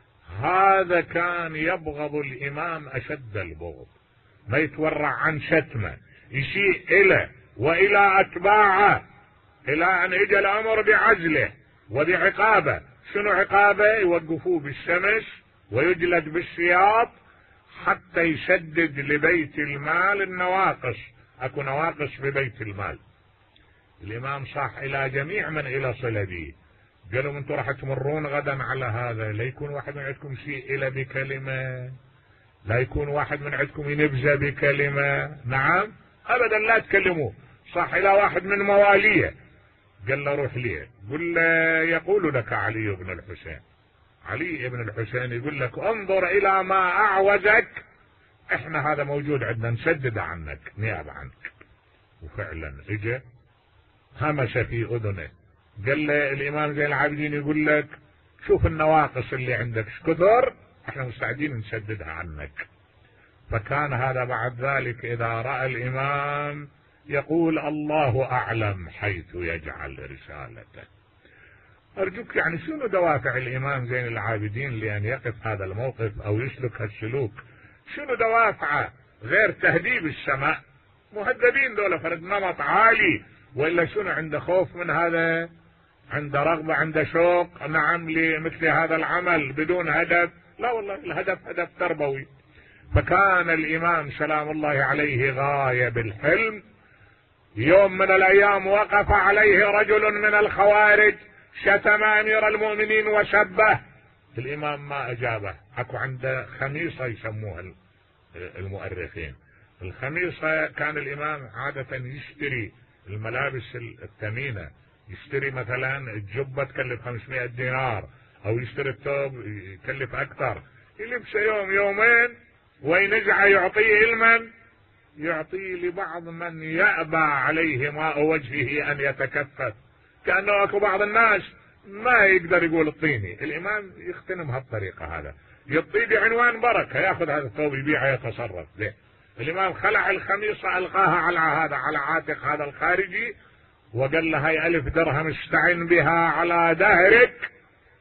A: هذا كان يبغض الإمام أشد البغض، ما يتورع عن شتمه، يشيء إلى وإلى أتباعه، إلى أن اجى الأمر بعزله وبعقابه. شنو عقابه؟ يوقفوه بالشمس ويجلد بالسياط حتى يسدد لبيت المال النواقص، اكو نواقص في بيت المال. الإمام صاح إلى جميع من إلى صلة به، قالوا انتم راح تمرون غدا على هذا، لا يكون واحد من عندكم شيء إلى بكلمة، لا يكون واحد من عندكم ينبذ بكلمة، نعم أبدا لا تكلموه. صح إلى واحد من مواليه، قال له روح ليه، قل له يقول لك علي بن الحسين، علي بن الحسين يقول لك انظر إلى ما أعوزك، احنا هذا موجود عندنا نسدد عنك نيابة عنك. وفعلا اجى همس في أذنه، قال له الإمام زين العابدين يقول لك شوف النواقص اللي عندك كثر، احنا مستعدين نسددها عنك. فكان هذا بعد ذلك إذا رأى الإمام يقول الله أعلم حيث يجعل رسالته. أرجوك يعني شنو دوافع الإمام زين العابدين لأن يقف هذا الموقف أو يسلك هالسلوك؟ شنو دوافعه غير تهذيب السماء؟ مهذبين دولة، فرد نمط عالي، وإلا شنو عنده خوف من هذا؟ عنده رغبة، عنده شوق نعم لمثل هذا العمل بدون هدف؟ لا والله الهدف هدف تربوي. فكان الإمام سلام الله عليه غاية بالحلم. يوم من الأيام وقف عليه رجل من الخوارج شتم أمير المؤمنين وسبه، الإمام ما أجابه. أكو عنده خميصة يسموها المؤرخين، الخميصة كان الإمام عادة يشتري الملابس الثمينة، يشتري مثلا الجبة تكلف خمسمائة دينار، أو يشتري الثوب يكلف أكثر، يلبسه يوم يومين وينزع يعطيه لمن؟ يعطيه لبعض من يأبى عليه ماء وجهه أن يتكفف، كأنه أكو بعض الناس ما يقدر يقول اعطيني. الإمام يختنم هالطريقة، هذا يعطيه بعنوان بركة، يأخذ هذا الثوب يبيعه يتصرف به. الإمام خلع الخميصة ألقاها على هذا على عاتق هذا الخارجي، وقال له هاي ألف درهم استعن بها على دهرك.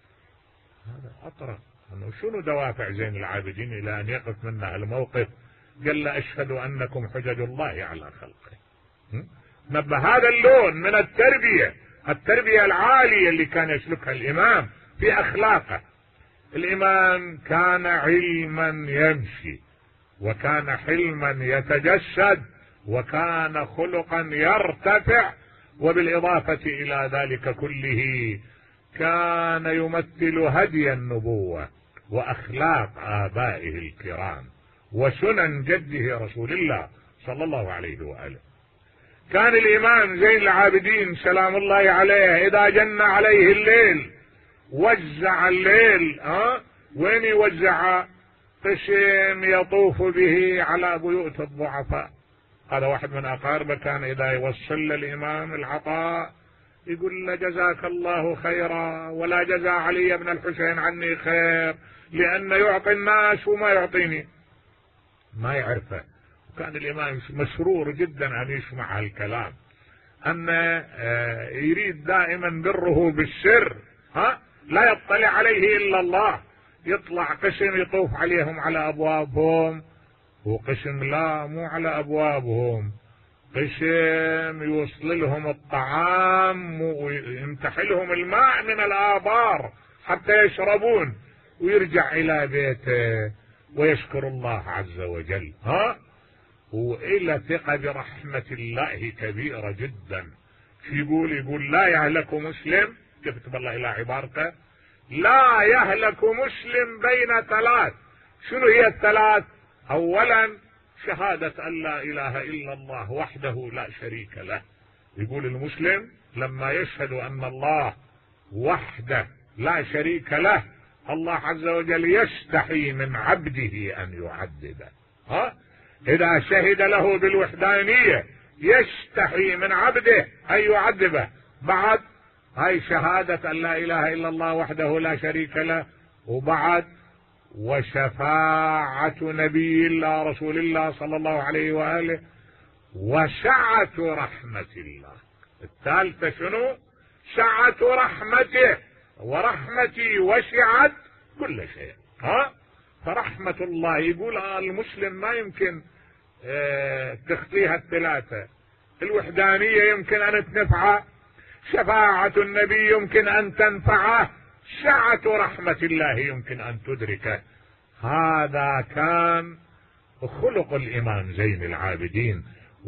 A: هذا أطرق أنه شنو دوافع زين العابدين إلى أن يقف منا الموقف؟ قال له أشهد أنكم حجج الله على خلقه. نبه هذا اللون من التربية، التربية العالية اللي كان يسلكها الإمام في أخلاقه. الإمام كان علما يمشي، وكان حلما يتجسد، وكان خلقا يرتفع، وبالإضافة إلى ذلك كله كان يمثل هدي النبوة وأخلاق آبائه الكرام وسنن جده رسول الله صلى الله عليه وآله. كان الإمام زين العابدين سلام الله عليه إذا جن عليه الليل وزع الليل، ها وين يوزع؟ قسم يطوف به على بيوت الضعفاء. هذا واحد من أقاربه كان إذا يوصل للإمام العطاء يقول له جزاك الله خيرا، ولا جزا علي بن الحسين عني خير، لأنه يعطي الناس وما يعطيني، ما يعرفه. وكان الإمام مسرور جدا أن يسمع هالكلام، أن يريد دائما بره بالسر، ها لا يطلع عليه إلا الله. يطلع قسم يطوف عليهم على أبوابهم، وقسم لا مو على أبوابهم، قسم يوصل لهم الطعام ويمتح لهم الماء من الآبار حتى يشربون، ويرجع إلى بيته ويشكر الله عز وجل. ها وإلى ثقة برحمة الله كبيرة جدا. يقول يقول لا يهلك مسلم، كتب الله إلى عبارته لا يهلك مسلم بين ثلاث. شنو هي الثلاث؟ أولا شهادة أن لا إله إلا الله وحده لا شريك له. يقول المسلم لما يشهد أن الله وحده لا شريك له، الله عز وجل يستحي من عبده أن يعذبه. ها إذا شهد له بالوحدانية يستحي من عبده أن يعذبه. بعد هاي شهادة أن لا إله إلا الله وحده لا شريك له، وبعد وشفاعة نبي الله رسول الله صلى الله عليه وآله، وسعة رحمة الله. الثالثة شنو؟ سعة رحمته، ورحمتي وسعت كل شيء. ها فرحمة الله، يقول المسلم ما يمكن اه تخطيها الثلاثة. الوحدانية يمكن أن تنفعه، شفاعة النبي يمكن أن تنفعه، سعة رحمة الله يمكن أن تدركه. هذا كان خلق الإمام زين العابدين،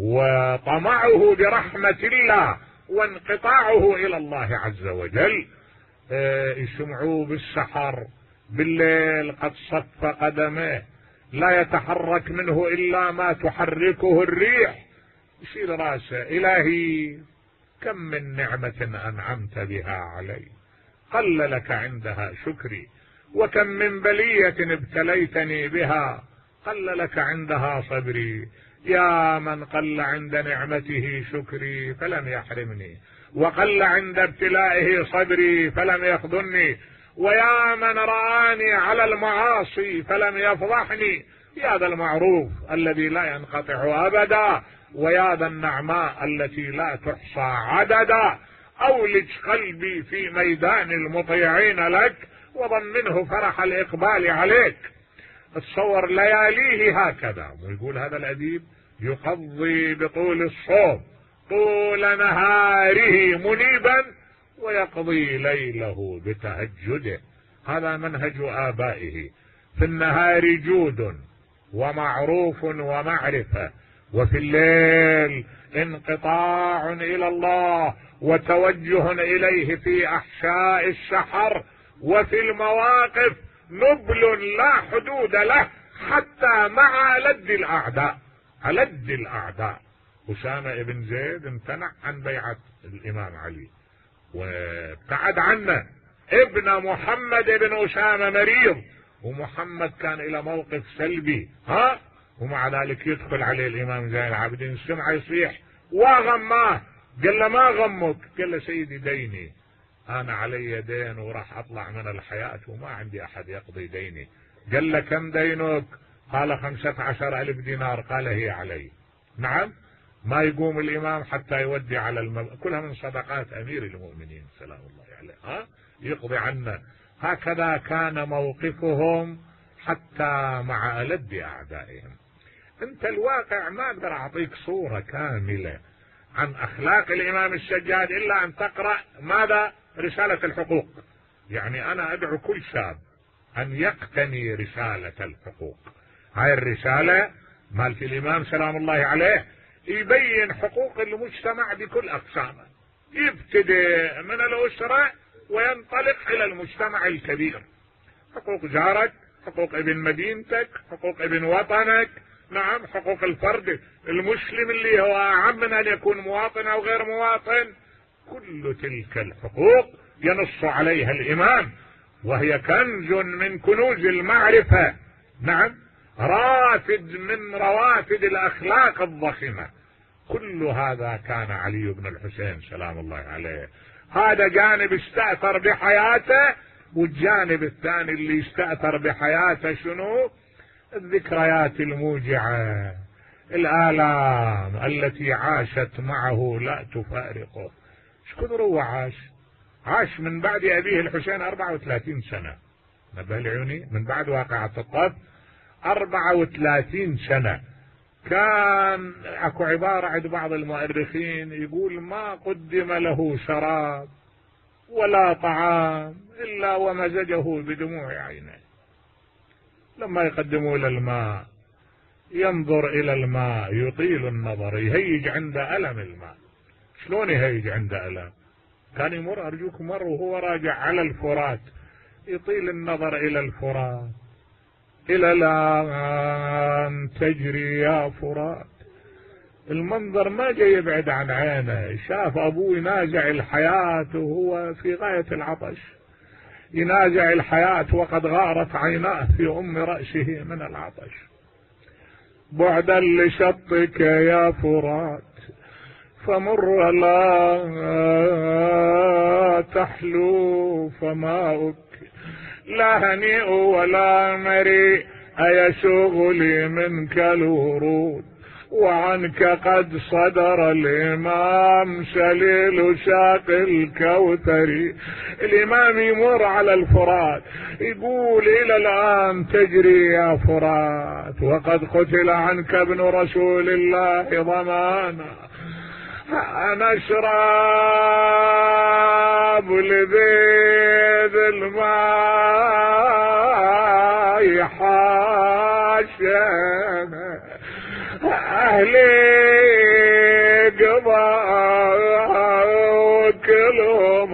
A: وطمعه برحمة الله وانقطاعه إلى الله عز وجل. اه يسمعوه بالسحر بالليل قد صف قدمه، لا يتحرك منه إلا ما تحركه الريح، يشيل راسه: إلهي كم من نعمة أنعمت بها علي، قل لك عندها شكري، وكم من بلية ابتليتني بها، قل لك عندها صبري. يا من قل عند نعمته شكري فلم يحرمني، وقل عند ابتلائه صبري فلم يخذلني، ويا من رآني على المعاصي فلم يفضحني. يا ذا المعروف الذي لا ينقطع أبدا، ويا ذا النعماء التي لا تحصى عددا. أولج قلبي في ميدان المطيعين لك، وضمنه فرح الإقبال عليك. تصور لياليه هكذا، ويقول هذا الأديب: يقضي بطول الصوم طول نهاره منيبا، ويقضي ليله بتهجده. هذا منهج آبائه: في النهار جود ومعروف ومعرفة، وفي الليل انقطاع إلى الله وتوجه إليه في أحشاء السحر، وفي المواقف نبل لا حدود له حتى مع ألد الأعداء. ألد الأعداء. أسامة بن زيد امتنع عن بيعة الإمام علي وابتعد عنه. ابن محمد بن أسامة مريض، ومحمد كان إلى موقف سلبي، ها ومع ذلك يدخل عليه الإمام زين العابدين، السمع يصيح وغماه. قال له: ما غمك؟ قال له: سيدي ديني، أنا علي دين وراح أطلع من الحياة وما عندي أحد يقضي ديني. قال له: كم دينك؟ قال: خمسة عشر ألف دينار. قال: هي علي. نعم. ما يقوم الإمام حتى يودي على المب... كلها من صدقات أمير المؤمنين سلام الله عليه، ها يقضي عنا. هكذا كان موقفهم حتى مع ألد أعدائهم. انت الواقع ما اقدر اعطيك صورة كاملة عن اخلاق الامام السجاد الا ان تقرأ ماذا؟ رسالة الحقوق. يعني انا ادعو كل شاب ان يقتني رسالة الحقوق. هاي الرسالة مالت الامام سلام الله عليه يبين حقوق المجتمع بكل اقسامه، يبتدئ من الاسرة وينطلق الى المجتمع الكبير. حقوق جارك، حقوق ابن مدينتك، حقوق ابن وطنك، نعم حقوق الفرد المسلم اللي هو أعم من أن يكون مواطن أو غير مواطن. كل تلك الحقوق ينص عليها الإمام، وهي كنز من كنوز المعرفة، نعم رافد من روافد الأخلاق الضخمة. كل هذا كان علي بن الحسين سلام الله عليه. هذا جانب استأثر بحياته، والجانب الثاني اللي استأثر بحياته شنو؟ الذكريات الموجعة، الآلام التي عاشت معه لا تفارقه. شكون هو عاش؟ عاش من بعد أبيه الحسين أربعة وثلاثين سنة. نبه العيوني، من بعد واقعة الطف أربعة وثلاثين سنة. كان اكو عبارة عند بعض المؤرخين يقول: ما قدم له شراب ولا طعام إلا ومزجه بدموع عينيه. لما يقدموا إلى الماء ينظر إلى الماء يطيل النظر، يهيج عند ألم الماء. شلون يهيج عند ألم؟ كان يمر أرجوك مر وهو راجع على الفرات، يطيل النظر إلى الفرات، إلى الآن تجري يا فرات. المنظر ما جاي يبعد عن عينه. شاف أبوه ينازع الحياة وهو في غاية العطش، ينازع الحياة وقد غارت عيناه في أم رأسه من العطش. بعدا لشطك يا فرات فمر الآن تحلو فماؤك لا هنيء ولا مريء أيسوغ لي منك الورود، وعنك قد صدر الإمام سليل ساقي الكوثري. الإمام يمر على الفرات يقول إلى الآن تجري يا فرات، وقد قتل عنك ابن رسول الله ضمانا. أنا أشرب لذيذ الماء حاشا، أهلي قضاء كلهم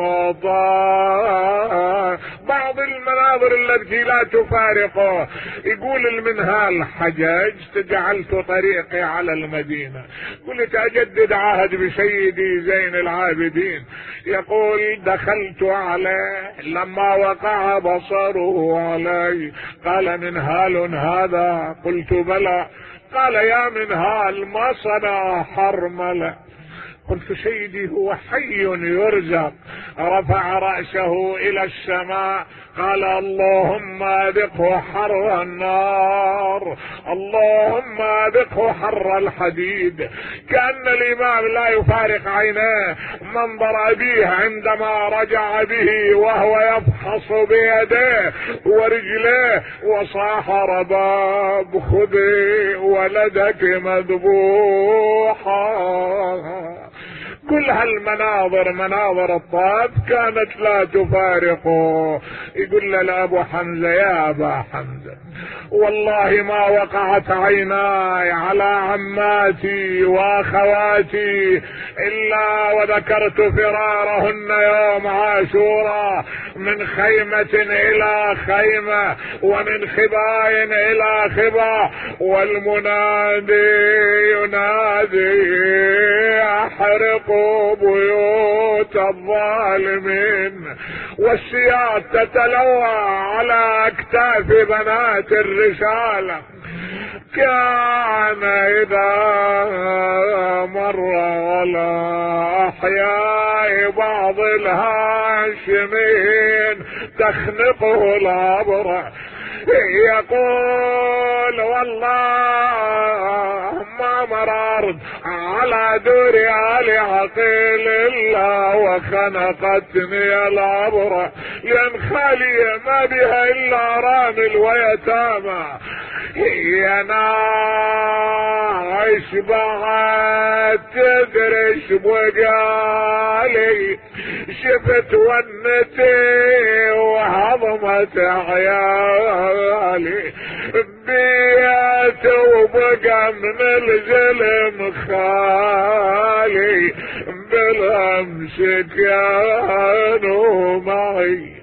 A: طار. بعض المناظر التي لا تفارقه، يقول المنهال حججت جعلت طريقي على المدينة، قلت أجدد عهد بسيدي زين العابدين. يقول دخلت عليه لما وقع بصره علي قال منهال هذا؟ قلت بلى. قال يا منهال ما صنع حرملة؟ قلت سيدي هو حي يرزق. رفع رأسه إلى السماء قال اللهم أذقه حر النار، اللهم أذقه حر الحديد. كأن الإمام لا يفارق عينيه منظر أبيه عندما رجع به وهو يفحص بيديه ورجليه وصاح رباب خذي ولدك مذبوحا. كل هالمناظر مناظر الطاف كانت لا تفارقه. يقول له أبو حمزة يا أبا حمزة والله ما وقعت عيناي على عماتي وأخواتي إلا وذكرت فرارهن يوم عاشوراء من خيمة إلى خيمة ومن خباء إلى خباء، والمنادي ينادي احرقوا بيوت الظالمين، والسياط تتلوى على اكتاف بنات الرسالة. كان إذا مر على أحياء بعض الهاشمين تخنقه العبرة، يقول والله ما مررت على دور آل عقيل إلا وخنقتني العبرة، لأن خالية ما بها إلا رامل ويتامى. يا ناس بعد تدرش بقالي شفت ونتي وهضمت عيالي، بيت وبقى من الظلم خالي بالامس كانوا معي.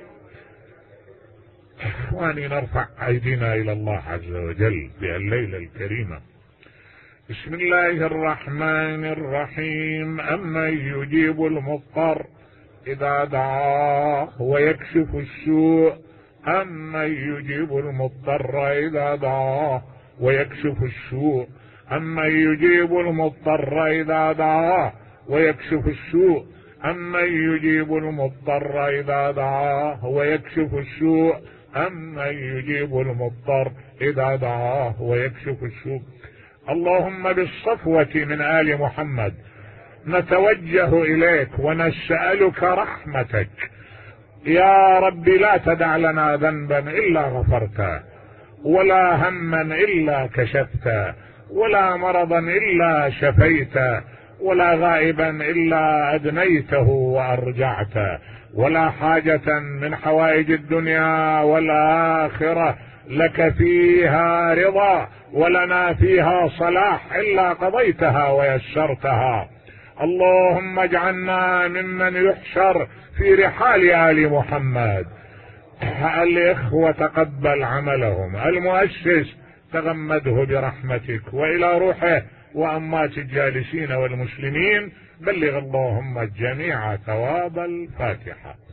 A: اخواني نرفع ايدينا الى الله عز وجل في الليلة الكريمة. بسم الله الرحمن الرحيم. أمن يجيب المضطر إذا دعاه ويكشف السوء، أمن يجيب المضطر إذا دعاه ويكشف السوء، أمن يجيب المضطر إذا دعاه ويكشف السوء، أمن يجيب المضطر إذا دعاه ويكشف السوء، أمن يجيب المضطر إذا دعاه ويكشف السوء. اللهم بالصفوة من آل محمد نتوجه إليك ونسألك رحمتك يا رب. لا تدع لنا ذنبا إلا غفرته، ولا هما إلا كشفته، ولا مرضا إلا شفيته، ولا غائبا إلا أدنيته وأرجعته، ولا حاجة من حوائج الدنيا والآخرة لك فيها رضا ولنا فيها صلاح إلا قضيتها ويسرتها. اللهم اجعلنا ممن يحشر في رحال آل محمد. الإخوة تقبل عملهم، المؤسس تغمده برحمتك، وإلى روحه وأموات الجالسين والمسلمين بلغ اللهم الجميع ثواب الفاتحة.